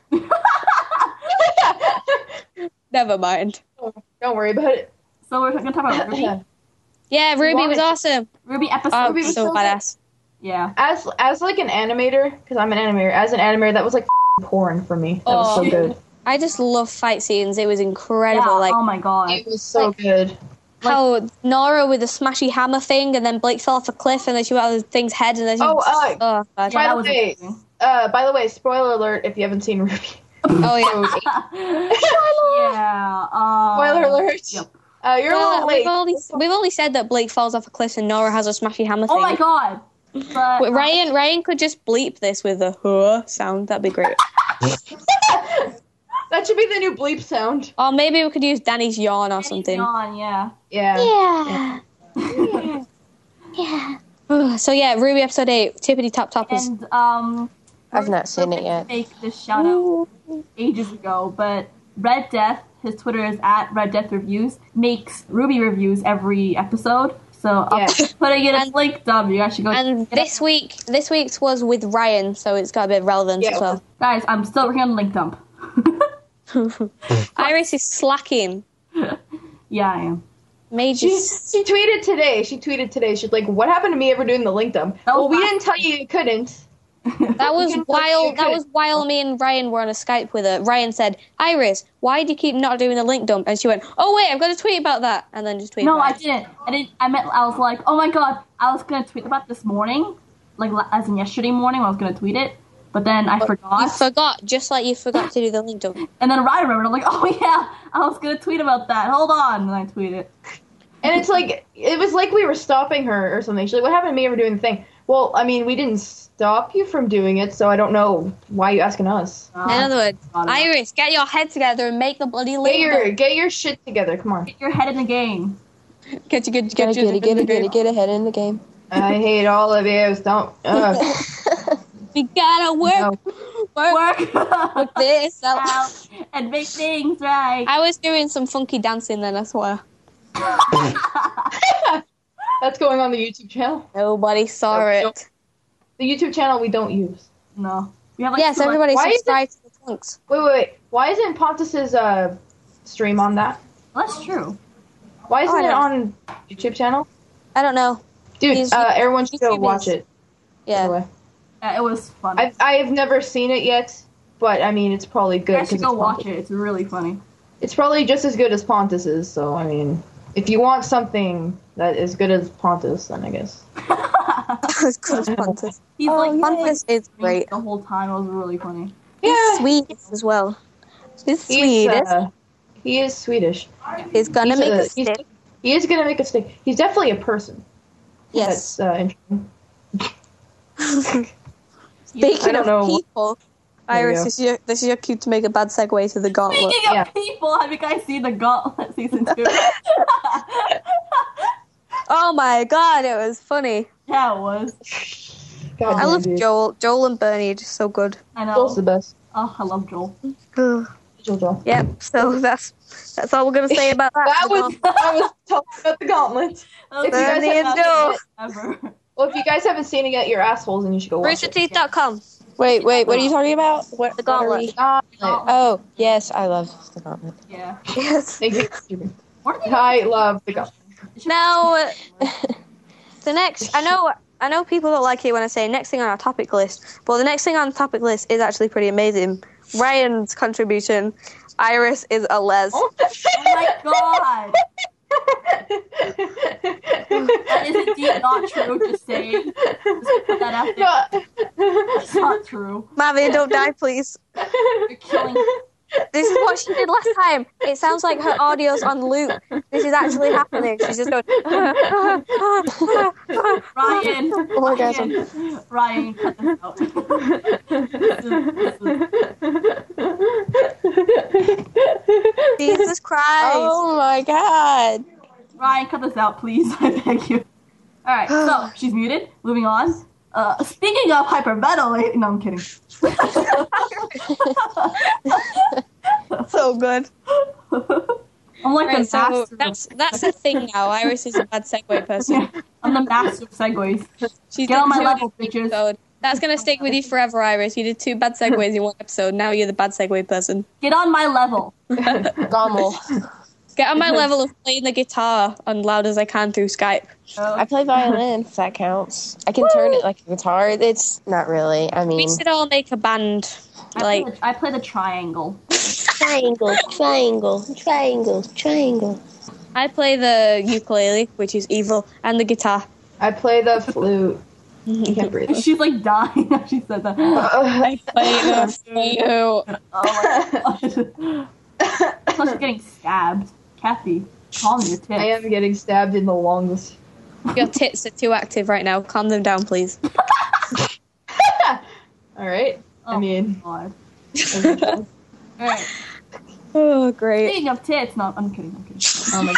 Never mind. Don't worry about it. So we're going to talk about Ruby. Yeah, Ruby was awesome. Ruby episode. Oh, Ruby was so so badass. Yeah. As like an animator, because I'm an animator. As an animator, that was like porn for me. That was so good. I just love fight scenes. It was incredible. Yeah, Like oh my god. It was so good. how Nora with the smashy hammer thing, and then Blake fell off a cliff, and then she went out of the thing's head, and then she. Oh, God. Yeah, By that the was way, amazing. by the way, spoiler alert if you haven't seen Ruby. Oh yeah. Yeah. Spoiler alert. Yep. You're a little late. We've only said that Blake falls off a cliff and Nora has a smashy hammer thing. Oh my god. But Wait, Ryan could just bleep this with a huh sound. That'd be great. That should be the new bleep sound. Or maybe we could use Danny's yawn or something. On, yeah. Yeah. Yeah. So yeah, Ruby episode 8, Tippity Top Toppers. And I've not seen it yet. Make this shout out ages ago, but Red Death, his Twitter is at Red Death Reviews, makes Ruby reviews every episode. So Yeah. I'm putting it as linked up. You guys should go. And this week's was with Ryan, so it's got a bit of relevance Yeah. as well. Guys, I'm still working on link dump. Iris is slacking. Yeah, I am. Major. She tweeted today. She's like, "What happened to me ever doing the link dump?" That was Well, we last didn't tell you couldn't. That was can- while you that could- was while me and Ryan were on a Skype with her. Ryan said, "Iris, why do you keep not doing the link dump?" And she went, "Oh wait, I've got to tweet about that," and then just tweeted. No, about I it. didn't. I was like, oh my god, I was gonna tweet about this morning, like as in yesterday morning. I was gonna tweet it, but then I You forgot. forgot, just like you forgot to do the link dump. And then Ryan remembered. I'm like, oh yeah, I was gonna tweet about that. Hold on, and I tweeted. And it's like, it was like we were stopping her or something. She's like, "What happened to me ever doing the thing?" Well, I mean, we didn't stop you from doing it, so I don't know why you asking us. In other words, Iris, get your head together and make the bloody link. Get your shit together. Come on. Get your head in the game. Get Get ahead in the game. I hate all of you. Don't. We gotta work Work this out. out and make things right. I was doing some funky dancing then, I swear. That's going on the YouTube channel. Nobody saw it. The YouTube channel we don't use. No. We have like Yes, two, everybody why is subscribe to the Twinks. Wait. Why isn't Pontus's stream on that? Well, that's true. Why isn't I it don't- on YouTube channel? I don't know. Dude, His everyone should go YouTube watch is- it. Yeah. Anyway. It was fun. I've never seen it yet, but I mean, it's probably You good. guys should 'cause go it's watch Pontus. it. It's really funny. It's probably just as good as Pontus's, so I mean, if you want something that is good as Pontus, then I guess. It's good as Pontus. He's Oh, like yeah. Pontus is great. the whole time. It was really funny. He's Swedish as well. He's Swedish. He is Swedish. He's gonna make a he's- stick. He is gonna make a stick. He's definitely a person. Yes. That's interesting. Speaking I don't of know. people, There you Iris, go. this is your cue to make a bad segue to the gauntlet. Speaking Yeah. of people, have you guys seen the Gauntlet season 2? Oh my god, it was funny. Yeah, it was. God I damn, love dude. Joel. Joel and Bernie are just so good. I know. Joel's the best. Oh, I love Joel. Joel. Yep. So that's all we're gonna say about that. That was talking about the gauntlet. That was If you guys the Bernie best and Joel. thing ever. Well, if you guys haven't seen it yet, you're assholes and you should go watch it. Roosterteeth.com. Wait, what are you talking about? What The what are gauntlet. we- Gauntlet. Oh, yes, I love the gauntlet. Yeah. Yes. Thank you. What are they- I love the gauntlet. Now, the next, I know people don't like it when I say next thing on our topic list, but the next thing on the topic list is actually pretty amazing. Ryan's contribution. Iris is a les. Oh my god! That is indeed not true, just saying. Just put that out there. It's not true. Mavi, don't die, please. You're killing. This is what she did last time. It sounds like her audio's on loop. This is actually happening. She's just going. Ryan! Orgasm. Ryan, cut this out. Jesus Christ. Oh my god. Ryan, cut this out, please. I beg you. Alright, so, she's muted. Moving on. Speaking of hyperventilate. No, I'm kidding. So good. I'm like Right, the so master. that's the thing now. Iris is a bad segue person. I'm the master of segues. She's Get on my done level, two bitches. episode. That's gonna stick with you forever, Iris. You did 2 bad segues in one episode. Now you're the bad segue person. Get on my level. Gommel. Get on my level of playing the guitar as loud as I can through Skype. I play violin, if that counts. I can turn it like a guitar. It's not really. I We mean, should all make a band. Like, I play the triangle. triangle. I play the ukulele, which is evil, and the guitar. I play the flute. I can't breathe. She's like dying as she said that. I play the flute. Oh my god. Plus she's getting stabbed. Kathy, calm your tits. I am getting stabbed in the lungs. Your tits are too active right now. Calm them down, please. All right. Oh I mean, God. oh Alright. Oh, great. Speaking of tits, no, I'm kidding. my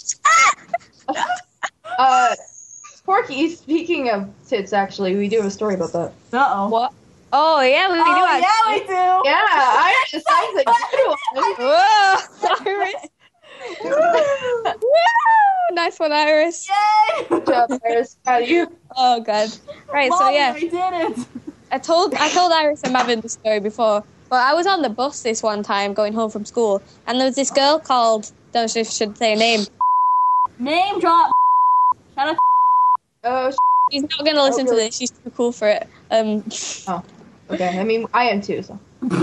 god. Porky, speaking of tits, actually, we do have a story about that. Uh-oh. What? Oh, yeah, we do. Oh, actually. yeah, we do! Yeah, I just sounds like a good one. Whoa, Iris. Woo! Nice one, Iris. Yay! Good job, Iris. Proud of you. Oh, God. Right, so Mommy, yeah. I did it! I told Iris and Mavin the story before, but I was on the bus this one time going home from school, and there was this girl called, don't know if I should say her name. Name drop! Shout out Oh, She's not going to listen to really? this. She's too cool for it. okay. I mean, I am too, so.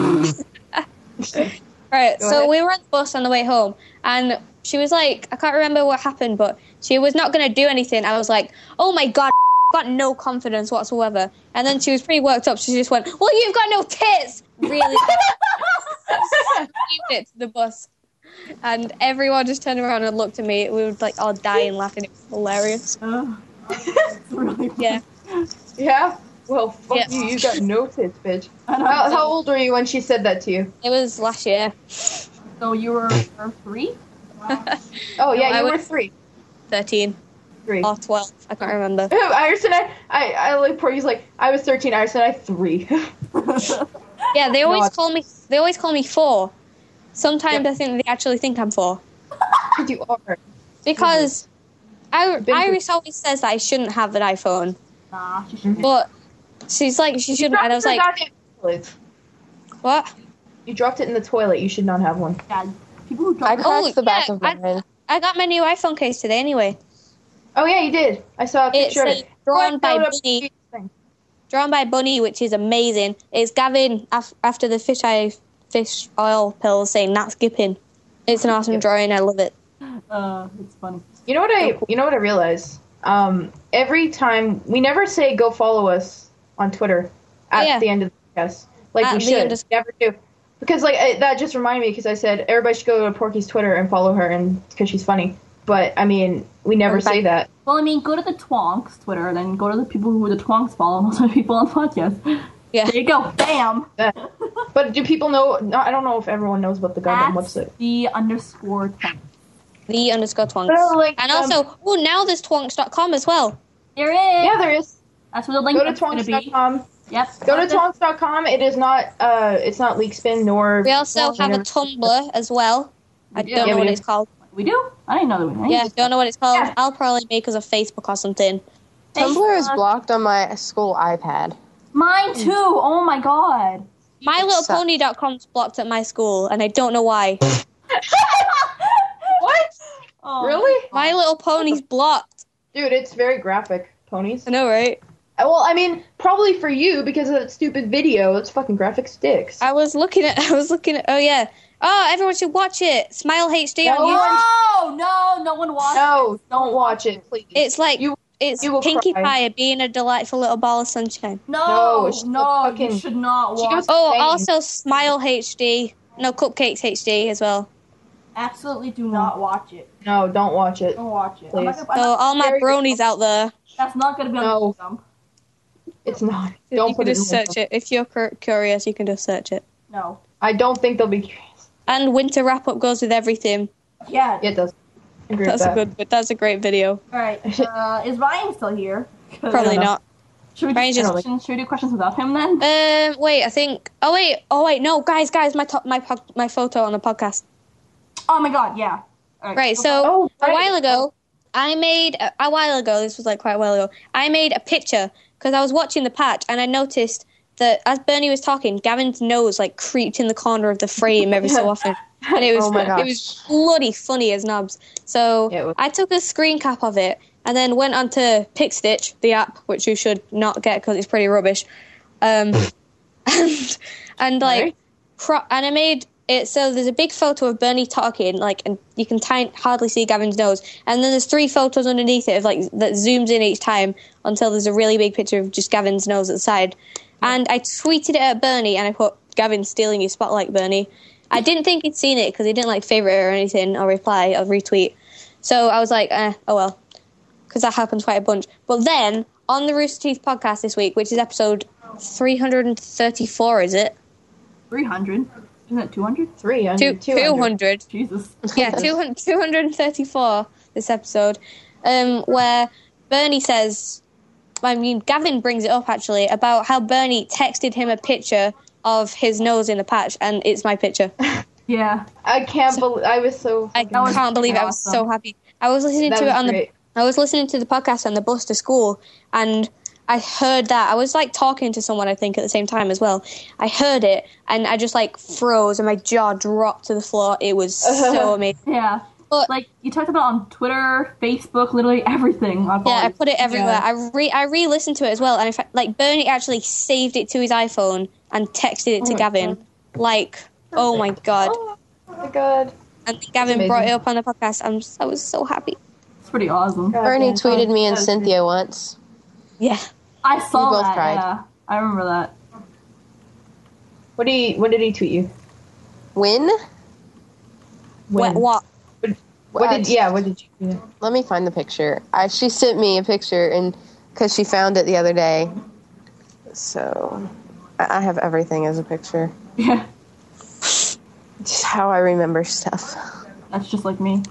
Right, Go so ahead. we were on the bus on the way home, and she was like, I can't remember what happened, but she was not going to do anything. I was like, oh my God, I've got no confidence whatsoever. And then she was pretty worked up. She just went, well, you've got no tits! Really bad. It to the bus. And everyone just turned around and looked at me. We were like all dying laughing. It was hilarious. it's really funny. Yeah. Yeah? Well, fuck Yes. you. You got no tits, bitch. I know. How old were you when she said that to you? It was last year. So you were 3? Oh, yeah, I you were was- 3. 13 3. or 12. I can't remember. Iverson, I like Porky's like, I was 13, Iverson, I 3. Yeah, they No, always I- call me. They always call me 4. Sometimes I think they actually think I'm 4 You are. because Been Iris always says that I shouldn't have an iPhone, Nah, she shouldn't. but she's like she shouldn't, and I was like, what? You dropped it in the toilet. You should not have one. Yeah, people who I drop cracked the back yeah, of mine. I got my new iPhone case today anyway. Oh yeah, you did. I saw a It's picture of it. drawn by Throw it up Bunny. thing. Drawn by Bunny, which is amazing. It's Gavin after the fish oil pill saying that's skipping. It's an awesome Yep. drawing. I love it. it's funny. You know what I realized? Every time we never say go follow us on Twitter at Yeah. the end of the podcast. Like At we the should. end of- Never do. Because that just reminded me because I said everybody should go to Porky's Twitter and follow her and because she's funny. But I mean, we never say that. Well, I mean, go to the Twonks Twitter, then go to the people who the Twonks follow, and also people on the podcast. Yeah. There you go. Bam. But do people know? No, I don't know if everyone knows about the goddamn That's website. the _Twonks. The_Twonks. Well, like, And also, now there's twonks.com as well. There is. Yeah, there is. That's where the link Go to is going to be. twonks.com. Yep. Go to twonks.com. It is not. It's not Leakspin nor. We also have a Tumblr as well. I Yeah, don't know we what do. it's called. We do? I didn't know that we Yeah, don't know what it's called. Yeah. I'll probably make us a Facebook or something. Tumblr is blocked on my school iPad. Mine too. Oh my god. MyLittlePony.com's blocked at my school, and I don't know why. What? Oh. Really? My Little Pony's blocked. Dude, it's very graphic. Ponies. I know, right? Well, I mean, probably for you because of that stupid video. It's fucking graphic sticks. I was looking at. Oh yeah. Oh, everyone should watch it. Smile HD on No YouTube. No one watched No, don't watch it, please. It's like You- it's you will Pinkie cry. Pie being a delightful little ball of sunshine. No, she's No, fucking- you should not she watch. goes- Oh, Same. also Smile HD. No, Cupcakes HD as well. Absolutely do not watch it. No, don't watch it. Don't watch it. Please. So all my Very bronies out there, That's not going to be on No. the dump. It's not. you Don't can put it just in the search it. If you're curious, you can just search it. No. I don't think they'll be curious. And Winter Wrap Up goes with everything. Yeah. Yeah, it does. I agree That's with a that. good. That's a great video. Alright. Is Ryan still here? 'Cause- Probably know. not. Should we, Ryan's do just- questions? Should we do questions without him then? Wait. I think. Oh wait. No, guys. My photo on the podcast. Oh my god, yeah. All Right. So Oh, a right. while ago, I made a while ago. This was like quite a while ago. I made a picture because I was watching the patch and I noticed that as Bernie was talking, Gavin's nose like creeped in the corner of the frame every so often, and it was Oh my gosh. it was bloody funny as knobs. So Yeah, it was. I took a screen cap of it and then went onto PicStitch, the app, which you should not get because it's pretty rubbish. And like, and I made it so there's a big photo of Bernie talking, like, and you can hardly see Gavin's nose, and then there's 3 photos underneath it of like that zooms in each time until there's a really big picture of just Gavin's nose at the side. And I tweeted it at Bernie, and I put Gavin stealing your spotlight, Bernie. I didn't think he'd seen it because he didn't like favorite it or anything or reply or retweet. So I was like, oh well, because that happens quite a bunch. But then on the Rooster Teeth podcast this week, which is episode 334, is it? 300. Isn't it 200? 300. 200. Jesus. Yeah, 234 this episode, where Bernie says, Gavin brings it up actually, about how Bernie texted him a picture of his nose in the patch, and it's my picture. Yeah. I can't believe. I was so. I fucking- can't believe it. I was so happy. I was listening That to was it on great. I was listening to the podcast on the bus to school, and I heard that. I was like talking to someone, I think, at the same time as well. I heard it, and I just like froze, and my jaw dropped to the floor. It was so amazing. Yeah. But- Like, you talked about on Twitter, Facebook, literally everything. Yeah, I put it everywhere. Yeah. I re-listened to it as well, and in fact, like Bernie actually saved it to his iPhone and texted it to my Gavin. God. Like, oh my god! Oh my god. And Gavin amazing. brought it up on the podcast. I was so happy. It's pretty awesome. God Bernie damn. tweeted me and That was Cynthia once. Yeah. I saw We both that, cried. yeah. I remember that. What did he tweet you? When? What? What did What? you tweet? Let me find the picture. She sent me a picture, and because she found it the other day. So I have everything as a picture. Yeah, Just how I remember stuff. that's just like me.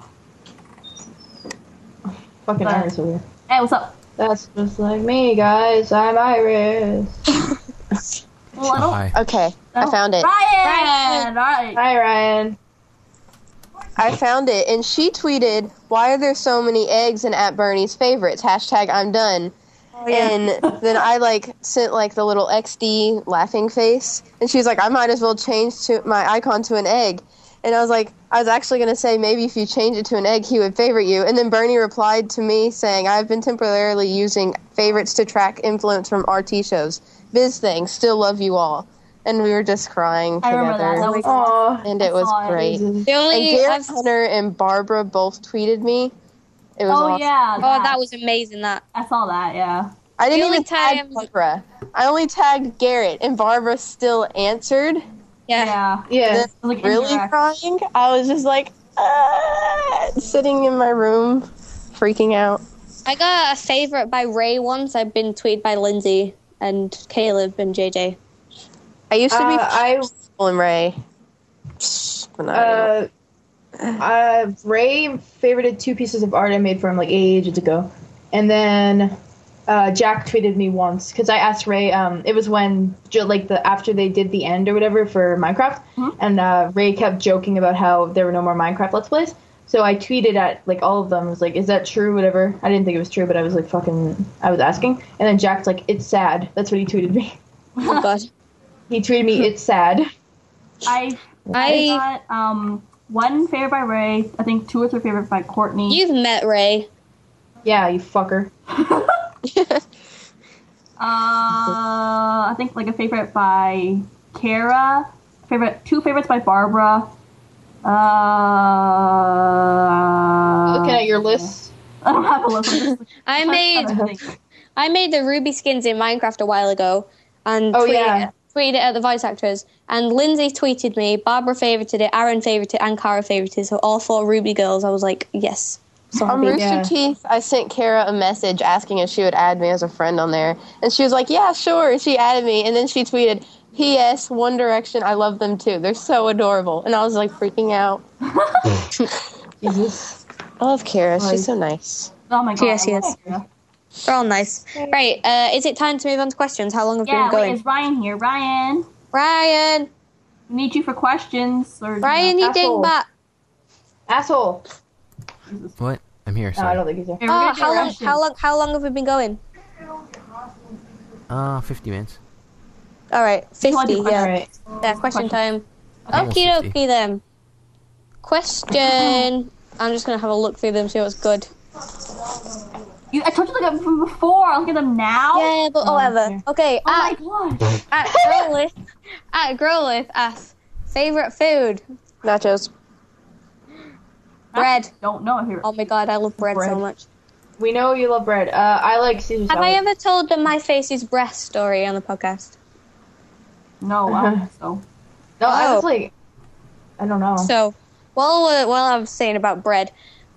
Fucking But- Iris over here. Hey, what's up? That's just like me, guys. I'm Iris. Well, I don't. Hi. Okay, I found it. Ryan! Alright. Hi, Ryan. I found it, and she tweeted, "Why are there so many eggs in at Bernie's favorites? Hashtag I'm done." And then I sent the little XD laughing face, and she was like, "I might as well change to my icon to an egg." And I was like, I was actually going to say maybe if you change it to an egg, he would favorite you. And then Bernie replied to me saying, "I've been temporarily using favorites to track influence from RT shows. Biz thing, still love you all." And we were just crying I remember together. that. That was Aw. And it was I saw it. great. And The only Garrett Hunter and Barbara both tweeted me. It was Oh awesome. yeah. that was amazing. That I saw that. Yeah. I didn't The only even tag time- Barbara. I only tagged Garrett, and Barbara still answered. yeah. Yeah. Yeah. Then It was, like, really indirect. crying. I was just like, sitting in my room, freaking out. I got a favorite by Ray once. I've been tweeted by Lindsay and Caleb and JJ. I used to be I and Ray. But not anymore. Ray favorited 2 pieces of art I made for him like ages ago, and then Jack tweeted me once because I asked Ray. It was when after they did the end or whatever for Minecraft, and Ray kept joking about how there were no more Minecraft Let's Plays. So I tweeted at all of them. I was like, "Is that true?" Whatever. I didn't think it was true, but I was like, I was asking. And then Jack's like, "It's sad." That's what he tweeted me. Oh God. He tweeted me, "It's sad." I- got one favorite by Ray. I think 2 or 3 favorites by Courtney. You've met Ray. Yeah, you fucker. I think a favorite by Kara. 2 favorites by Barbara. Looking at your list. I don't have a list. I'm just- I made the Ruby skins in Minecraft a while ago and tweeted it at the voice actors. And Lindsay tweeted me, Barbara favorited it, Aaron favorited it, and Cara favorited it. So all 4 Ruby girls, I was like, yes. So On happy. Rooster Teeth, I sent Kara a message asking if she would add me as a friend on there. And she was like, "Yeah, sure." And she added me. And then she tweeted, "P.S. One Direction, I love them too. They're so adorable." And I was freaking out. Jesus. I love Kara. She's so nice. Oh my god. Yes, I love yes. Kara. They're all nice. Right, is it time to move on to questions? How long have we Yeah, been going? wait, is Ryan here? Ryan, Ryan! we need you for questions. Or Ryan, you Asshole. dingbat! Asshole. What? I'm here. No, I Sorry. don't think he's here. Yeah, we're Oh, gonna do questions. how long have we been going? 50 minutes. Alright, 50, wanna do yeah. Alright. Yeah, question time. Almost Okie 50. dokie then. Question. I'm just gonna have a look through them, see what's good. I told you to look at them from before. I'll look at them now. Yeah, but whatever. yeah. Okay, Oh my god. at Growlith asks, favorite food? Nachos. Bread. Don't know if you're. Oh my god, I love bread so Bread. much. We know you love bread. I like Caesar Have salad. I ever told the My Face is Breast story on the podcast? No, I don't think so. No, I was Oh. like, I don't know. So, while I was saying about bread,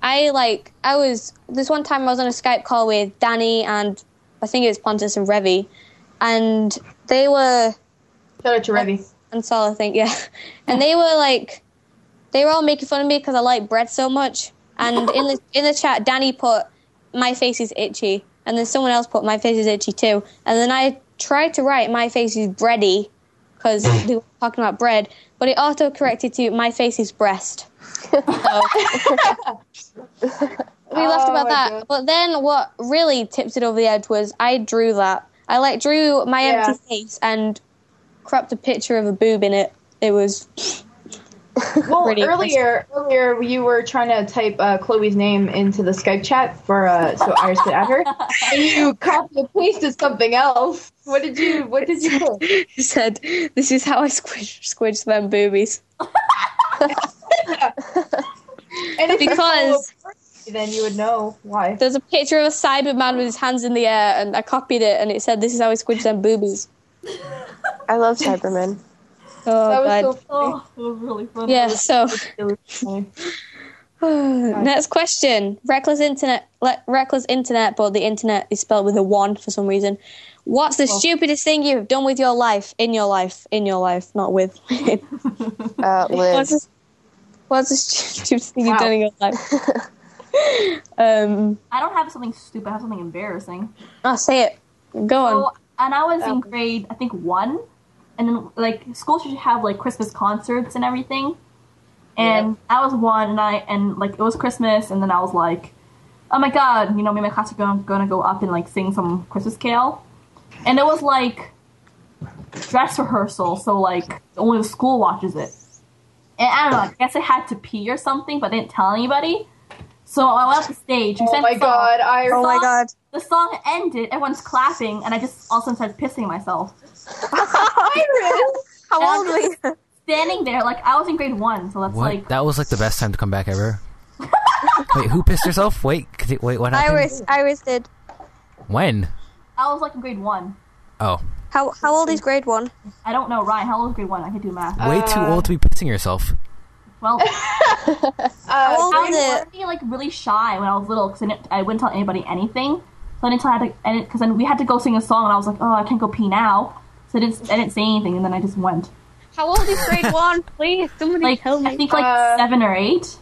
this one time I was on a Skype call with Danny and I think it was Pontus and Revy, and they were, Shout out to Revy. and Saul, I think, yeah, and they were all making fun of me because I like bread so much, and in the chat, Danny put, "My face is itchy," and then someone else put, "My face is itchy too," and then I tried to write, "My face is bready," because they were talking about bread, but it auto-corrected to, "My face is breast." So, we laughed Oh about my that. God. But then what really tipped it over the edge was I drew that. I drew my empty face and cropped a picture of a boob in it. It was Well, pretty earlier you were trying to type Chloe's name into the Skype chat for so Iris could add her, and you copied and pasted something else. What did you put? He said, "This is how I squidge them boobies." And if you Because follow her, then you would know why. there's a picture of a Cyberman with his hands in the air, and I copied it, and it said, "This is how I squidge them boobies." I love Cybermen. Oh, That was God. so funny. Oh, it was really funny. Yeah, so It was funny. Next question. Reckless internet, but the internet is spelled with a 1 for some reason. What's the stupidest thing you've done with your life? In your life, not with. Liz. What's the stupidest thing you've done in your life? I don't have something stupid. I have something embarrassing. Oh, say it. Go on. So, and I was in grade, I think 1. And then, like, schools should have, like, Christmas concerts and everything. And I was 1, and like, it was Christmas, and then I was like, oh my god, me and my class are gonna go up and, like, sing some Christmas carol. And it was, like, dress rehearsal, so, like, only the school watches it. And I don't know, I guess I had to pee or something, but I didn't tell anybody. So I went up the stage. Oh my god, Iris. Oh my god. The song ended, everyone's clapping, and I just all of a sudden started pissing myself. Iris! How old were you? Standing there, like, I was in grade 1, so that's What? like... That was like the best time to come back ever. Wait, who pissed herself? Wait, what happened? Iris did. When? I was, like, in grade 1. Oh. How old is grade 1? I don't know, Ryan, how old is grade 1? I can do math. Way too old to be pissing yourself. Well, How old I is was it? already, like, really shy when I was little, because I wouldn't tell anybody anything. So I didn't tell because then we had to go sing a song, and I was like, oh, I can't go pee now. So I didn't say anything, and then I just went. How old is grade 1? Please, somebody Like, tell me. I think, like, 7 or 8.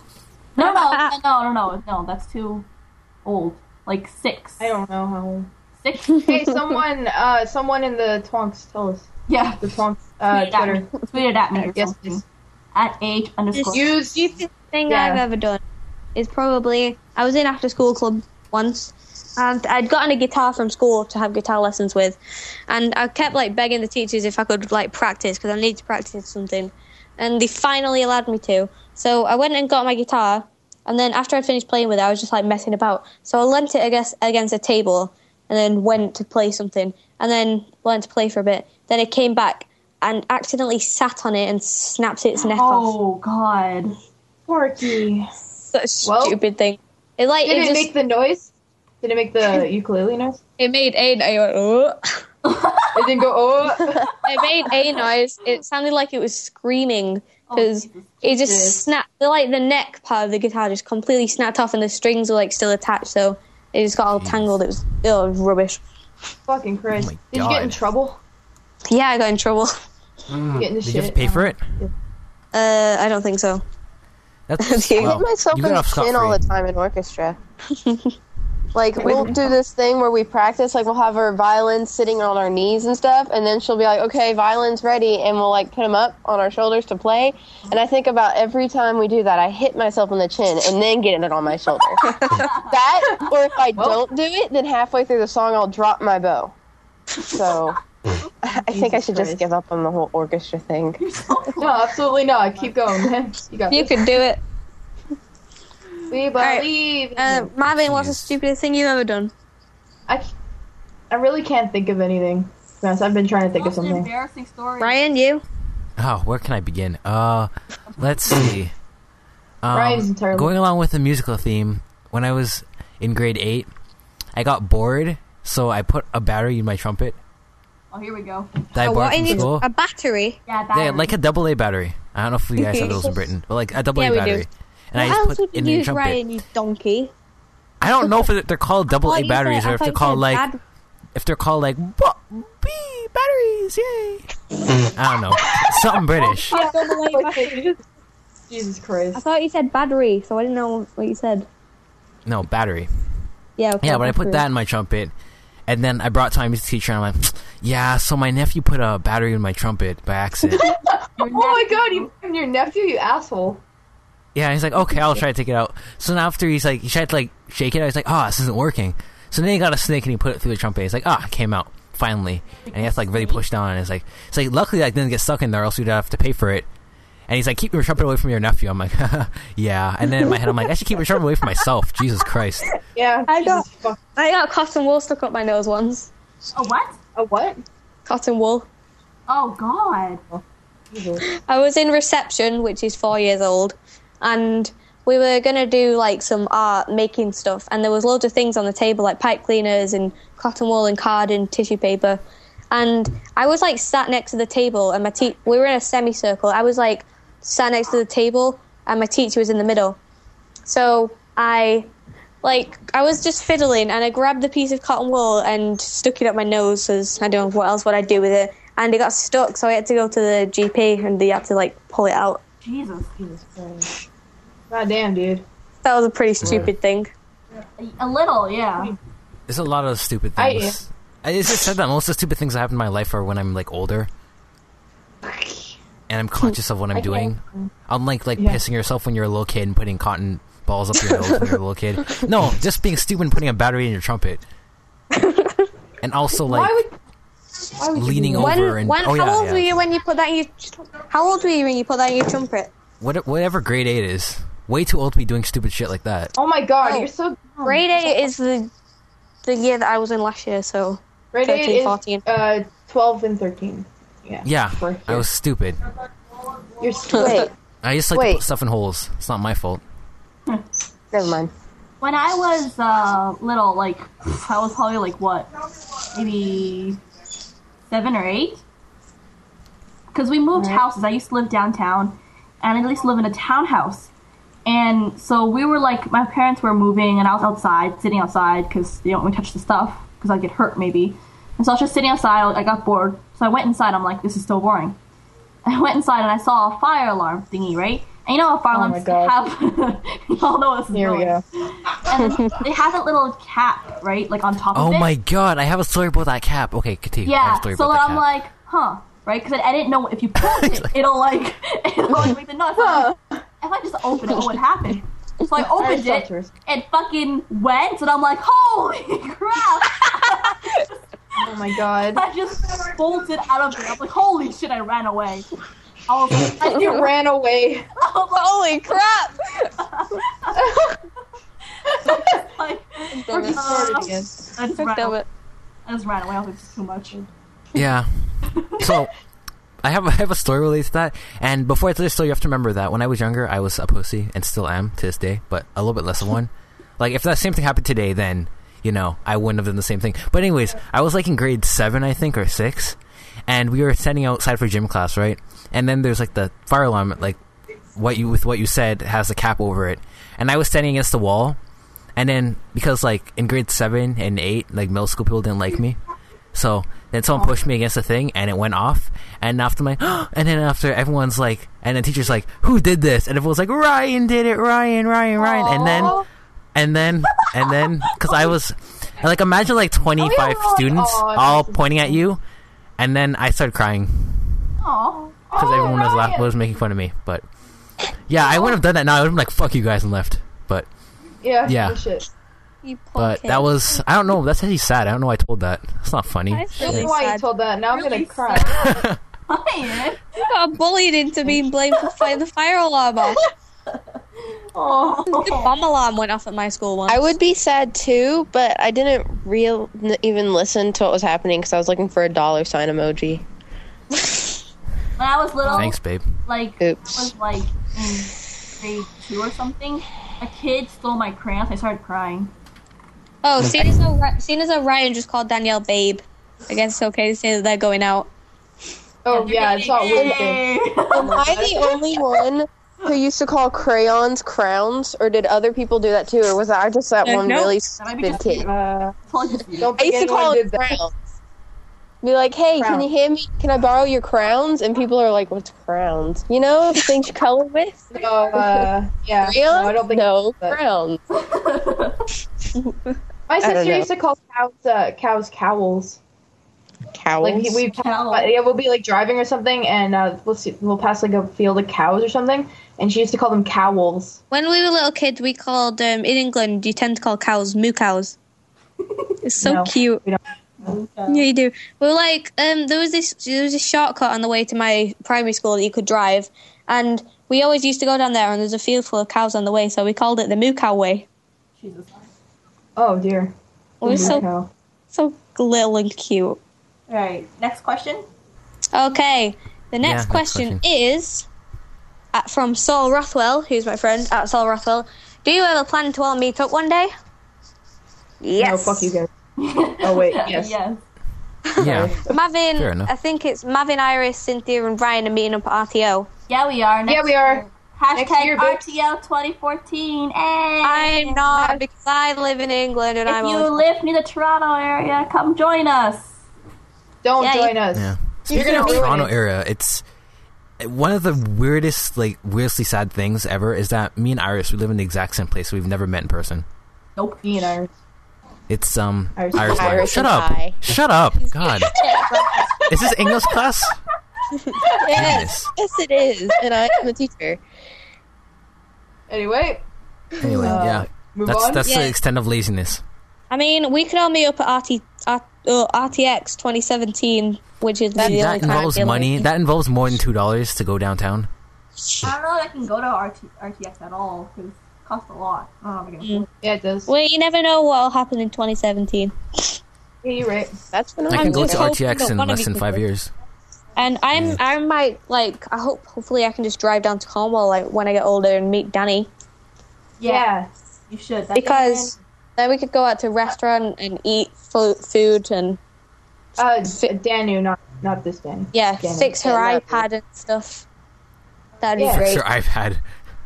No, that's too old. Like, 6. I don't know how old. 6? Hey, someone in the Twonks, tell us. Yeah. The Twonks, Twitter. Tweet it at me or Yes, something. please. At age _ Use Stupidest thing Yeah. I've ever done is probably I was in after school club once, and I'd gotten a guitar from school to have guitar lessons with, and I kept like begging the teachers if I could like practice because I needed to practice something, and they finally allowed me to. So I went and got my guitar, and then after I finished playing with it, I was just like messing about. So I leant it against a table, and then went to play something, and then went to play for a bit. Then it came back and accidentally sat on it and snapped its neck off. Oh, God. Porky. Such a Well, stupid thing. It Did it just make the noise? Did it make the ukulele noise? it made a noise. It didn't go, oh. It made a noise. It sounded like it was screaming because Jesus. it just snapped. Like the neck part of the guitar just completely snapped off, and the strings were like still attached, so it just got all tangled. It was rubbish. Fucking Christ. Oh my Did you get in God. trouble? Yeah, I got in trouble. Getting the Did you shit. have to pay for it? I don't think so. That's I hit well, myself you in got the off chin all the scot-free. time in orchestra. Like, we'll do this thing where we practice, like, we'll have our violins sitting on our knees and stuff, and then she'll be like, okay, violins ready, and we'll, like, put them up on our shoulders to play. And I think about every time we do that, I hit myself in the chin and then get it on my shoulder. That, or if I don't do it, then halfway through the song, I'll drop my bow. So, I think I should just Christ. give up on the whole orchestra thing. No, absolutely not. Keep going, man. You got You this. could do it. We believe. Marvin, what's the Jeez. stupidest thing you've ever done? I really can't think of anything. To be honest, I've been trying to think of Most something. embarrassing story. Ryan, you? Oh, where can I begin? Let's see. Ryan's entirely. Going along with the musical theme, when I was in grade 8, I got bored, so I put a battery in my trumpet Oh, here we go. that I A bought what? from You need school. a battery? Yeah, Yeah, battery. like a AA battery. I don't know if you guys have those in Britain, but like a AA Yeah, we do. battery. And I What just else put would it in you your use, trumpet. Ryan, you donkey? I don't know if they're called AA thought you batteries said- or I if thought they're you called said like bad- if they're called like B batteries, yay! I don't know, something British. Jesus Christ. I thought you said battery, so I didn't know what you said. No, battery. Yeah, okay, Yeah, but I put battery. that in my trumpet, and then I brought it to my music teacher, and I'm like, yeah, so my nephew put a battery in my trumpet by accident. Oh my god, you and your nephew, you asshole. Yeah, and he's like, okay, I'll try to take it out. So then after he tried to like shake it, I was like, oh, this isn't working. So then he got a snake and he put it through the trumpet. He's like, it came out finally, and he has to like really push down. And it's like luckily I didn't get stuck in there, else we'd have to pay for it. And he's like, keep your trumpet away from your nephew. I'm like, yeah. And then in my head, I'm like, I should keep my trumpet away from myself. Jesus Christ. Yeah. I got- Jesus fuck. I got cotton wool stuck up my nose once. Oh, what? A what? Cotton wool. Oh, God. Jesus. I was in reception, which is 4 years old, and we were going to do like some art making stuff, and there was loads of things on the table like pipe cleaners and cotton wool and card and tissue paper, and I was like sat next to the table, and we were in a semicircle. I was like sat next to the table and my teacher was in the middle. So I was just fiddling, and I grabbed the piece of cotton wool and stuck it up my nose, because I don't know what else would I do with it. And it got stuck, so I had to go to the GP, and they had to, like, pull it out. Jesus. God damn, dude. That was a pretty stupid thing. A little, yeah. There's a lot of stupid things. I just said that most of the stupid things that happen in my life are when I'm, like, older. And I'm conscious of what I'm doing. Unlike, pissing yourself when you're a little kid and putting cotton balls up your nose when you're a little kid. No, just being stupid and putting a battery in your trumpet. And also, like, why would leaning over and... How old were you when you put that in your trumpet? Whatever grade 8 is. Way too old to be doing stupid shit like that. Oh my god, you're so... Grade 8 is the year that I was in last year, so... Grade 13, 8 14. is 12 and 13. Yeah, I was stupid. You're stupid. I just like to put stuff in holes. It's not my fault. Never mind. When I was little, like, I was probably like, what? Maybe 7 or 8? Because we moved houses. I used to live downtown, and I used to live in a townhouse. And so we were like, my parents were moving, and I was outside, sitting outside, because they don't want me to touch the stuff, because I'd get hurt maybe. And so I was just sitting outside, I got bored. So I went inside, I'm like, this is so boring. I went inside and I saw a fire alarm thingy, right? And you know how fire alarms have, you all know this is Here we go. And it has a little cap, right? Like on top of it. Oh my god, I have a story about that cap. Okay, continue. I have a Yeah, story so about that I'm cap. like, huh, right? Because I didn't know if you pull it, it'll like make the noise. So if I just open it, what would happen? So I opened it, it fucking went, and I'm like, holy crap! Oh my god. I just bolted out of it. I was like, holy shit, I ran away. I was like, You ran away. Holy crap! like, You started again. I just ran Damn away. it. I just ran away. I was like, it's too much. Yeah. So, I have a story related to that. And before I tell this story, you have to remember that when I was younger, I was a pussy, and still am to this day, but a little bit less of one. Like, if that same thing happened today, then, you know, I wouldn't have done the same thing. But anyways, I was like in grade 7, I think, or 6, and we were standing outside for gym class, right? And then there's like the fire alarm, like what you said has a cap over it. And I was standing against the wall, and then because like in grade 7 and 8, like middle school people didn't like me, so then someone pushed me against the thing, and it went off. And after and then after everyone's like, and the teacher's like, who did this? And everyone's like, Ryan did it, Ryan. And then, because I was, like, imagine like 25 students all pointing at you, and then I started crying Aww. because everyone was making fun of me. But yeah, I wouldn't have done that now. I would have been like, fuck you guys, and left. But Yeah. Shit. You poor but kid. that was, I don't know, that's actually sad. I don't know why I told that. It's not funny. That's I don't really know why you sad. told that. Now I'm Really gonna cry. Ryan. You got bullied into being blamed for the fire alarm off. Oh. The bomb alarm went off at my school once. I would be sad too, but I didn't even listen to what was happening because I was looking for a dollar sign emoji. When I was little, Thanks, babe. like, Oops. I was like in grade 2 or something, a kid stole my crayons. I started crying. Oh, seeing as though Ryan just called Danielle babe, I guess it's okay to say that they're going out. Oh yeah, it's not weird. Yay. Am I the only one who used to call crayons crowns, or did other people do that too, or was I just that one no. really might be stupid just kid? Probably just you. Don't I think used to call anyone it did that. crowns. Be like, hey, can Crowns. you hand me? Can I borrow your crowns? And people are like, what's crowns? You know, the things you color with. Yeah. Crayons? No, I don't think No, that. crowns. My I don't sister know. used to call cows cowls. Cows. Like we'll be like driving or something, and we'll pass like a field of cows or something, and she used to call them cowls. When we were little kids, we called in England. You tend to call cows moo cows. It's so No, cute. we don't. Yeah, you do. We were like, there was this shortcut on the way to my primary school that you could drive, and we always used to go down there, and there's a field full of cows on the way, so we called it the moo cow way. Jesus. Oh dear. It was so Cow. little and cute. Alright, next question. Okay, the next next question question. is from Saul Rothwell, who's my friend at Saul Rothwell. Do you ever plan to all meet up one day? Yes. No, fuck you guys. Oh wait, yes. Yes. Yeah. Fair Mavin, enough. I think it's Mavin, Iris, Cynthia, and Ryan are meeting up at RTO. Yeah, we are. Yeah, we are. Next Hashtag year, bitch. RTL 2014. Hey. I'm not because I live in England and If I'm you always live near the Toronto area, come join us. Don't Yeah, join us. Yeah. You're Speaking gonna of ruin Toronto it. area, it's one of the weirdly sad things ever is that me and Iris, we live in the exact same place. We've never met in person. Nope. Me and Iris. It's Iris. Iris. Iris Shut and up! I. Shut up! God, is this English class? Yes, yes, it is, and I am a teacher. Anyway, Anyway, yeah, move on. that's Yeah. the extent of laziness. I mean, we could all meet up at RTX 2017, which is the only That time involves I feel money. like- That involves more than $2 to go downtown. I don't know if I can go to RTX at all because it costs a lot. I don't know if I can. Yeah, it does. Well, you never know what will happen in 2017. Yeah, you're right. That's when I I'm can go just to hoping RTX that in one of less you than can 5 go. years. And I might hopefully I can just drive down to Cornwall like when I get older and meet Danny, Yeah. You should. That's because then we could go out to a restaurant and eat food and Danu, not this Danu. yeah, Danu. fix her Yeah, that- iPad and stuff. That'd Yeah. be great. Sure, I've had.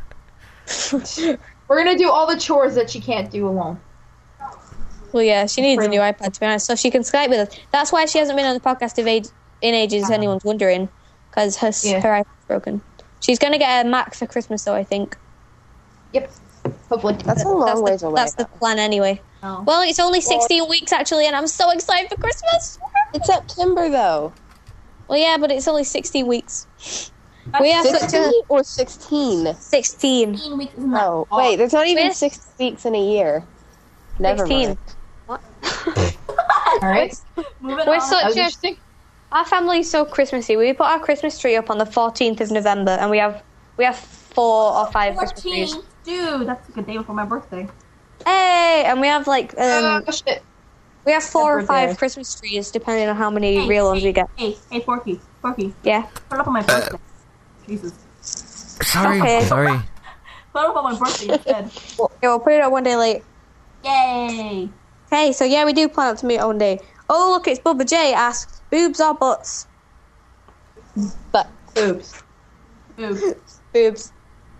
We're gonna do all the chores that she can't do alone. Well, yeah, she needs a new iPad to be honest, so she can Skype with us. That's why she hasn't been on the podcast in ages. If anyone's wondering, because her iPad's broken. She's gonna get a Mac for Christmas, though. I think Yep. Hopefully. That's a long ways away. that's the plan anyway. Oh. Well, it's only 16 weeks actually, and I'm so excited for Christmas. It's September though. Well, yeah, but it's only 16 weeks. We have 16 or 16? 16. 15 weeks isn't that Oh, long? wait, there's not even Yes. 6 weeks in a year. Never 16. mind. All right. Moving We're on. That such was a interesting. our family's so Christmassy. We put our Christmas tree up on the 14th of November, and we have 4 or 5 Christmas trees. 14th. Dude, that's like a day before my birthday. Hey, and we have like Shit. we have 4 or Birthday. 5 Christmas trees, depending on how many real ones we get. Hey, Forky. Yeah. Put it up on my birthday. Jesus. Sorry, Okay. sorry. Put it up on my birthday instead. Yeah, we'll put it up one day late. Yay! Okay, so yeah, we do plan to meet one day. Oh, look, it's Bubba J asked, boobs or butts? But Oops. Oops. Boobs.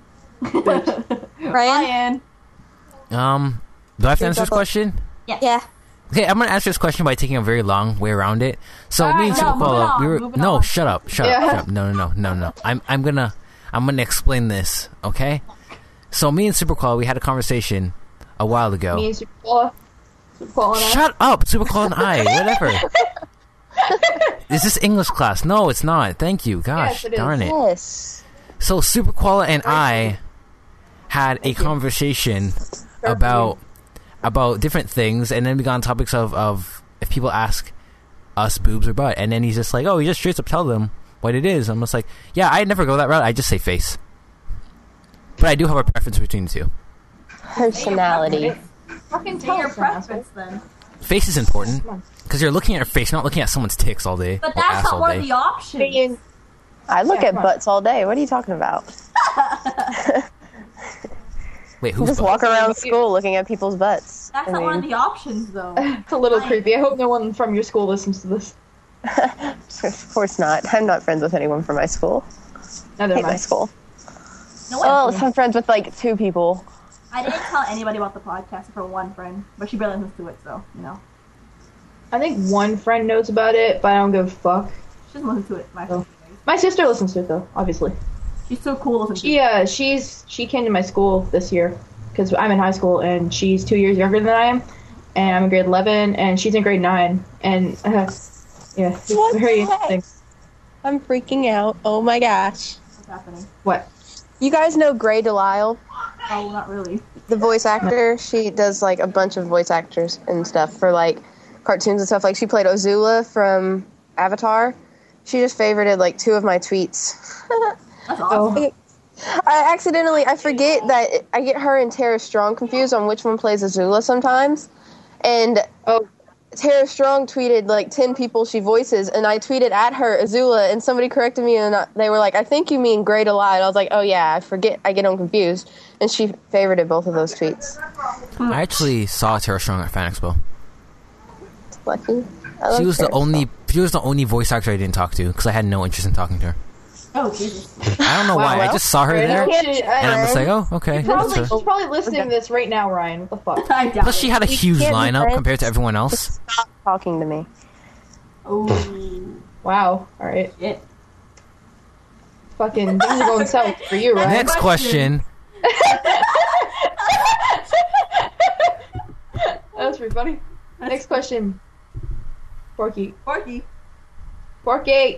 Ryan. Ryan? Do I have to answer this question? Yeah. Okay, I'm gonna answer this question by taking a very long way around it. So All me right, and no, Super moving Paula, on, we were moving no, on. shut up. No. I'm gonna explain this. Okay. So me and Super Paula, we had a conversation a while ago. Me and Super Paula. Super Paula and I. Shut up, Super Paula and I. Whatever. Is this English class? No, it's not. Thank you. Gosh, Yes, it is. darn it. yes. So Super Koala and I had a conversation about different things, and then we got on topics of if people ask us boobs or butt, and then he's just like, oh, you just straight up tell them what it is. I'm just like, yeah, I never go that route. I just say face, but I do have a preference between the two. Personality. Fucking Say tell your us, asshole. preference then. Face is important because you're looking at your face, you're not looking at someone's ticks all day But or that's ass not all one day. of the options. I look Yeah, at come on. butts all day. What are you talking about? Wait, who's Just butt? walk around school looking at people's butts. That's I not one of mean, the options, though. It's a little creepy. I hope no one from your school listens to this. of course not. I'm not friends with anyone from my school. Neither I am hate my I. school. No, Well, I'm friends with like 2 people. I didn't tell anybody about the podcast except for one friend, but she barely listens to it, so, you know. I think one friend knows about it, but I don't give a fuck. She doesn't listen to it. Oh. My sister listens to it though, obviously. She's so cool to listen to. She came to my school this year because I'm in high school and she's 2 years younger than I am, and I'm in grade 11 and she's in grade 9, and yeah, it's What very the heck? interesting. I'm freaking out. Oh my gosh. What's happening? What? You guys know Gray Delisle, Oh, not really. the voice actor? She does like a bunch of voice actors and stuff for like cartoons and stuff. Like she played Azula from Avatar. She just favorited like 2 of my tweets. That's awesome. I forget that I get her and Tara Strong confused on which one plays Azula sometimes. And Oh, Tara Strong tweeted like 10 people she voices, and I tweeted at her Azula, and somebody corrected me, and they were like, I think you mean Grey Delight. I was like, oh yeah, I forget, I get them confused. And she favorited both of those tweets. I actually saw Tara Strong at Fan Expo. Lucky. I love She was Tara the only voice actor I didn't talk to because I had no interest in talking to her. Oh Jesus! I don't know why. I just saw her there, Shit, and I'm just like, oh, okay. That's her. She's probably listening to this right now, Ryan. What the fuck? I doubt Plus, she it. had a huge can't be lineup friends. compared to everyone else. Stop talking to me. Oh Wow. All right. shit! Fucking things are going south for you, Ryan. Next question. That was pretty funny. Next question. Porky. Porky. Porky.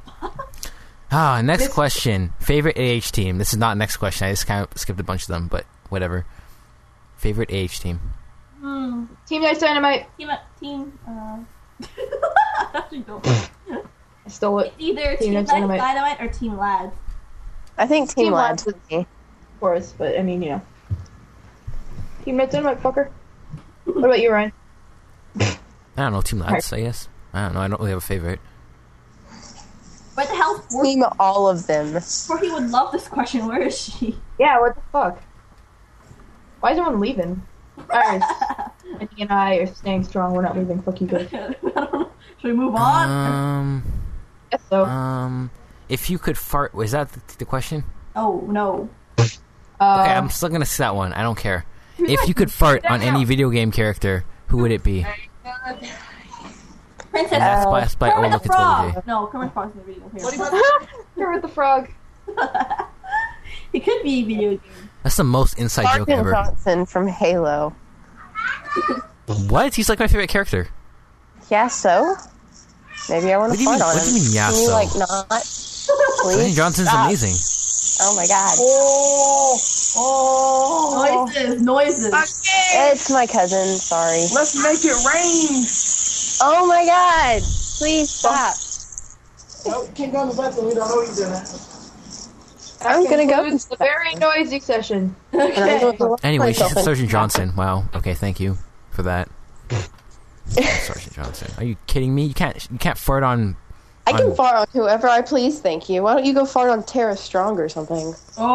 Next question. Favorite AH team. This is not next question. I just kind of skipped a bunch of them, but whatever. Favorite AH team. Team Nice Dynamite. Team. Actually, don't. I stole it. Either Team Team Nice Nice Dynamite. Dynamite or Team Lads. I think Team Team Lads Lads. with me. Of course, but I mean, you know. Team Nice Dynamite, fucker. What about you, Ryan? I don't know. Team Lads, I guess. I don't know. I don't really have a favorite. What the hell? Team all of them. Porky would love this question. Where is she? Yeah, what the fuck? Why is everyone leaving? Alright. And he and I are staying strong. We're not leaving. Fuck you, good. I don't know. Should we move on? Yes, so. If you could fart, was that the question? Oh no. Okay, I'm still gonna say that one. I don't care. If you could fart on any video game character, who would it be? Princess. And that's by Kermit Look the It's Frog. OJ. No, Kermit the Frog's in the video game. Kermit the Frog. He could be video game. That's the most inside joke Sergeant ever. Johnson from Halo. What? He's like my favorite character. Yeah, so? Maybe I want What to do you fart mean- on what him. do you mean, yeah, Can you, so? like, not? Dwayne Please? Johnson's Stop. amazing. Oh my god. Noises. It's my cousin, sorry. Let's make it rain. Oh my god! Please stop. Nope, can't go in the bathroom. We don't know he's in it. I'm gonna go. It's a very noisy session. And I'm going to lock Anyway, she myself said in. Sergeant Johnson. Wow. Okay, thank you for that. Sergeant Johnson. Are you kidding me? You can't fart on. I can fart on whoever I please, thank you. Why don't you go fart on Tara Strong or something?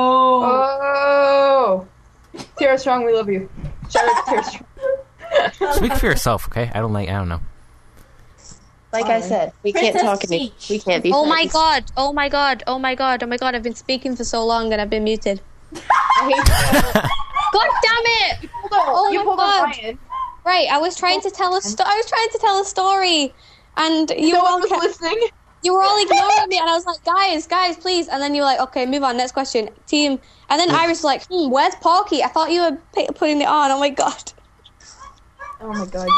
Oh. Tara Strong, we love you. Shout out to Tara Strong. Speak for yourself, okay? I don't know. Like I said, we can't Princess talk any. Peach. We can't be Oh my friends. god, oh my god, oh my god, oh my god, I've been speaking for so long and I've been muted. I hate you. God damn it! Oh you my pulled God. a Ryan. Right, I was trying to tell a story and you No all one was listening. you were all ignoring me and I was like, guys, please, and then you were like, okay, move on, next question. Team and then Iris was like, where's Porky? I thought you were putting it on, oh my god. Oh my god.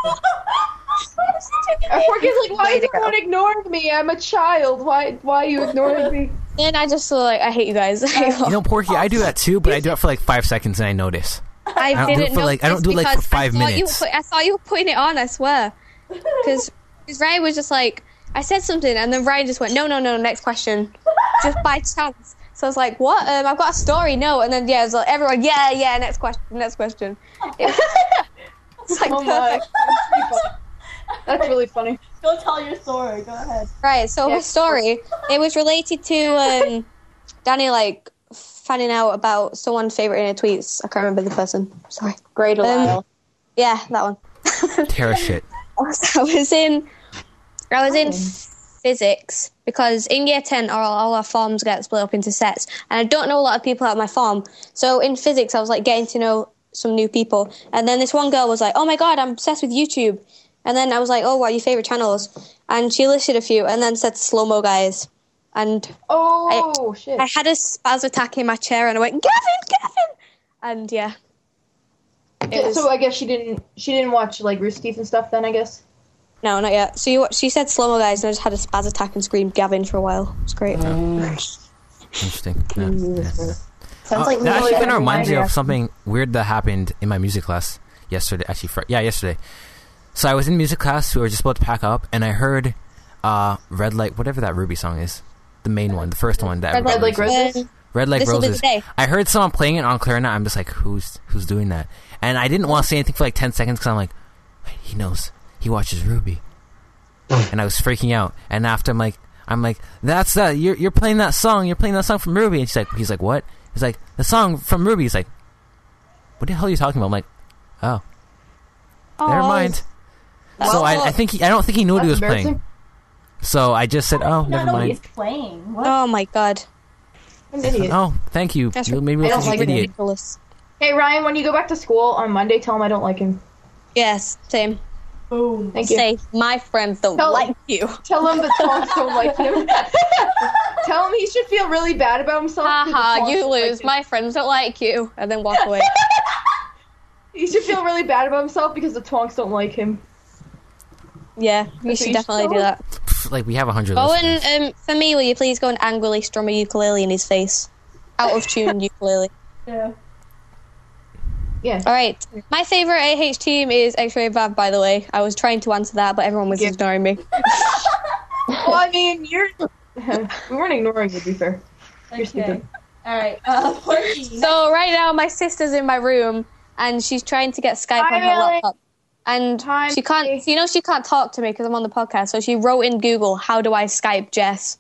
Porky's like, why is everyone ignoring me? I'm a child. Why are you ignoring me? Then I just feel like I hate you guys. You know, Porky, I do that too, but I do it for like 5 seconds and I notice. I don't do it didn't for, know like- I don't do it, like, for 5 minutes. I thought you were putting it on. I swear, because Ryan was just like, I said something, and then Ryan just went, no, next question, just by chance. So I was like, what? I've got a story. No, and then it was like, everyone, yeah, next question. It's like Oh my. perfect. That's really funny. Go tell your story. Go ahead. Right. So Yeah. her story, it was related to Danny like finding out about someone's favorite in her tweets. I can't remember the person. Sorry. Great a while. Yeah, that one. Terror shit. I was in physics because in year 10 all our forms get split up into sets, and I don't know a lot of people at my form. So in physics I was like getting to know some new people, and then this one girl was like, oh my god, I'm obsessed with YouTube. And then I was like, oh, what are your favorite channels? And she listed a few and then said Slow Mo Guys, and Oh, shit. I had a spaz attack in my chair and I went, Gavin, and yeah. It was- So I guess she didn't watch like Rooster Teeth and stuff then, I guess. No, not yet. So she said Slow Mo Guys, and I just had a spaz attack and screamed Gavin for a while. It's great. Interesting. Yeah. Sounds like That actually me. kind of reminds me idea. of something weird that happened in my music class yesterday. Actually, yesterday. So I was in music class. We were just about to pack up, and I heard Red Light, whatever that Ruby song is. The main one, the first one. That Red Red everybody Like listens to. Roses. Red Like This'll be Roses. the day. I heard someone playing it on clarinet. I'm just like, who's doing that? And I didn't want to say anything for like 10 seconds because I'm like, wait, he knows. He watches Ruby. And I was freaking out. And after I'm like, that's that. You're playing that song. You're playing that song from Ruby. And he's like, what? He's like, the song from Ruby. He's like, what the hell are you talking about? I'm like, oh, never mind. So I don't think he knew what he was That's playing. embarrassing. So I just said, oh, I never know what mind. he's playing. What? Oh my god. I'm an idiot. Oh, thank you. That's Maybe I don't we'll like an idiot. ridiculous. Hey Ryan, when you go back to school on Monday, tell him I don't like him. Yes, same. Boom. Thank you. Say, my friends don't Tell- like you. Tell him the Twonks don't like him. Tell him he should feel really bad about himself. because the Haha, Twonks you don't like lose. him. My friends don't like you. And then walk away. He should feel really bad about himself because the Twonks don't like him. Yeah, you what should you definitely should do that. Pff, like, we have 100 Go listeners. and, for me, will you please go and angrily strum a ukulele in his face? Out of tune ukulele. Yeah. Yeah. Alright, my favourite AH team is X-Ray Vav, by the way. I was trying to answer that, but everyone was Yeah. ignoring me. Well, I mean, you're. We weren't ignoring you, to be fair. You're stupid. Alright, Porky. So right now, my sister's in my room, and she's trying to get Skype Hi, on her Millie. laptop. And Hi, she can't, Millie. she can't talk to me because I'm on the podcast, so she wrote in Google, how do I Skype Jess?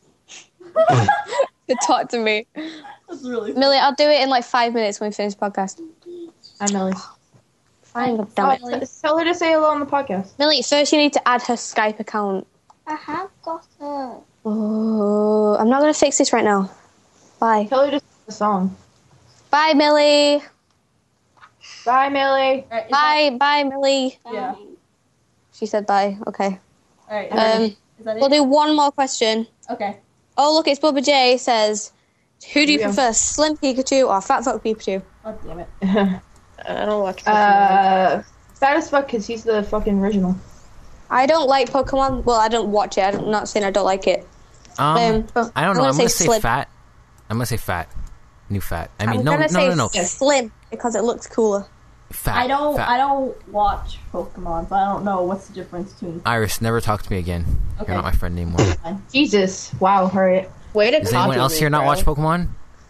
To talk to me. That's really Millie, I'll do it in like 5 minutes when we finish the podcast. I'm Millie. Fine, God damn it. Tell her to say hello on the podcast. Millie, first you need to add her Skype account. I have got it. Oh, I'm not going to fix this right now. Bye. Tell her to sing the song. Bye, Millie. Bye, Millie. Alright, Bye, Millie. Yeah. She said bye. Okay. Alright, Um, is that we'll it? do one more question. Okay. Oh, look, it's Bubba J says, who do you Yeah. prefer, Slim Pikachu or Fat Fuck Pikachu? Oh, damn it. I don't watch Pokemon. Fat as fuck because he's the fucking original. I don't like Pokemon. Well, I don't watch it. I'm not saying I don't like it. but I don't know. I'm gonna gonna say Slim. fat. I'm gonna say fat. New fat. I mean, I'm no, gonna say no. Slim because it looks cooler. Fat. I don't Fat. watch Pokemon, so I don't know what's the difference between. Iris, never talk to me again. Okay. You're not my friend anymore. Jesus. Wow, alright. Way to Does copy anyone else me, here not bro. watch Pokemon?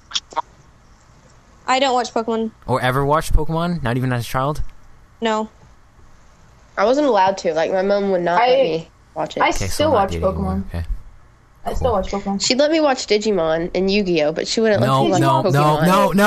I don't watch Pokemon. Or ever watched Pokemon? Not even as a child? No. I wasn't allowed to. Like, my mom would not let me watch it. I Okay, so still I'm not watch dating anymore. Pokemon. Okay. I still watch Pokemon. She'd let me watch Digimon and Yu-Gi-Oh, but she wouldn't let No, me watch no, Pokemon.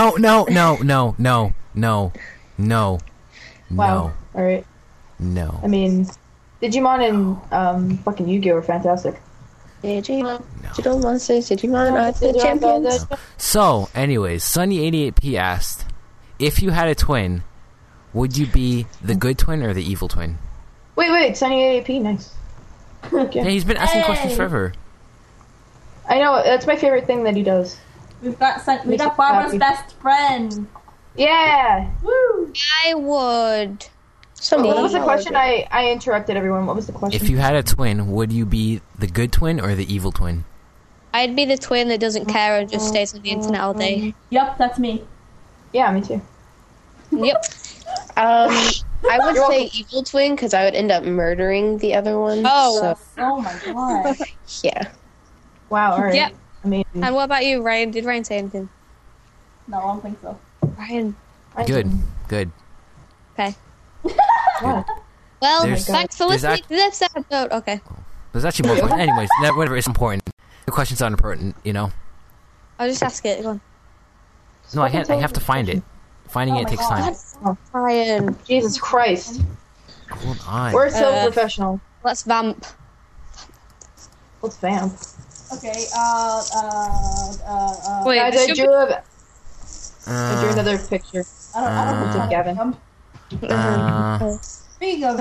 no. Wow. Alright. No. I mean, Digimon and fucking Yu-Gi-Oh are fantastic. Digimon, Digital Monsters, Digimon are the champions. So, anyways, Sunny88P asked, if you had a twin, would you be the good twin or the evil twin? Wait, Sunny AAP, nice. Yeah, he's been asking Hey. questions forever. I know, that's my favorite thing that he does. We got Makes me Barbara's happy. best friend. Yeah! Woo! I would. What was the question? I interrupted everyone. What was the question? If you had a twin, would you be the good twin or the evil twin? I'd be the twin that doesn't care and just stays on the internet all day. Yep, that's me. Yeah, me too. Yep. I would You're say welcome. evil twin because I would end up murdering the other one. Oh. So, Oh my god. yeah. Wow, alright. Yep. I mean, And what about you, Ryan? Did Ryan say anything? No, I don't think so. Ryan. Good. Good. Okay. Wow. Well, There's- thanks for there's listening to this episode. Okay. There's actually more questions. Anyways, whatever, it's important. The question's not important, you know? I'll just ask it. Go on. No, I have to find it. Finding Oh it my takes God. time. Ryan. Jesus Christ. Hold on. We're so Uh, professional. Let's vamp. Let's vamp. Okay, Wait, Guys, I should drew another picture. I don't know. With Gavin. Speaking of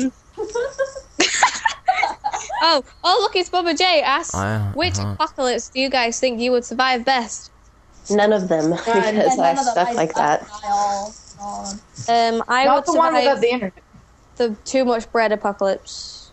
Oh, look, it's Bubba J. Asks, which uh-huh. apocalypse do you guys think you would survive best? None of them because I have stuff like that. I Not would the one survive without the internet. the too much bread apocalypse.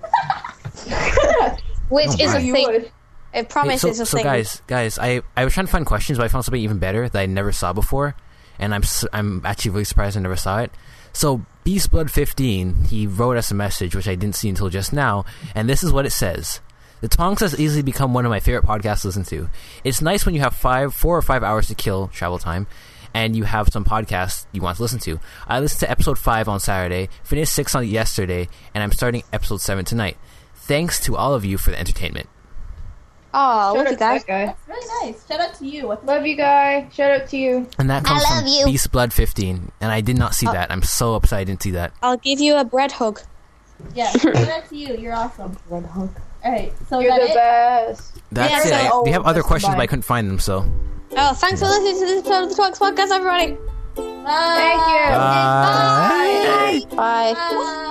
Which Oh, is a my. You thing. would. I promise it's a so thing. guys, I was trying to find questions, but I found something even better that I never saw before, and I'm actually really surprised I never saw it. So BeastBlood15, he wrote us a message which I didn't see until just now, and this is what it says: The Tonks has easily become one of my favorite podcasts to listen to. It's nice when you have 4 or 5 hours to kill travel time, and you have some podcasts you want to listen to. I listened to episode 5 on Saturday, finished 6 on yesterday, and I'm starting episode 7 tonight. Thanks to all of you for the entertainment. Oh, Shout look out at that. to guy. That's really nice. Shout out to you. What's Love you, guy. Shout out to you. And that comes love from you. BeastBlood15, and I did not see that. I'm so upset I didn't see that. I'll give you a bread hug. Yeah, shout out to you. You're awesome. Red Hulk. Alright, so You're is the that it? best. That's Yeah, it. so- We have other That's questions, but I fine. couldn't find them. So Oh, thanks for listening to this episode of the Talks Podcast, everybody. Bye. Thank you. bye. Bye. Bye.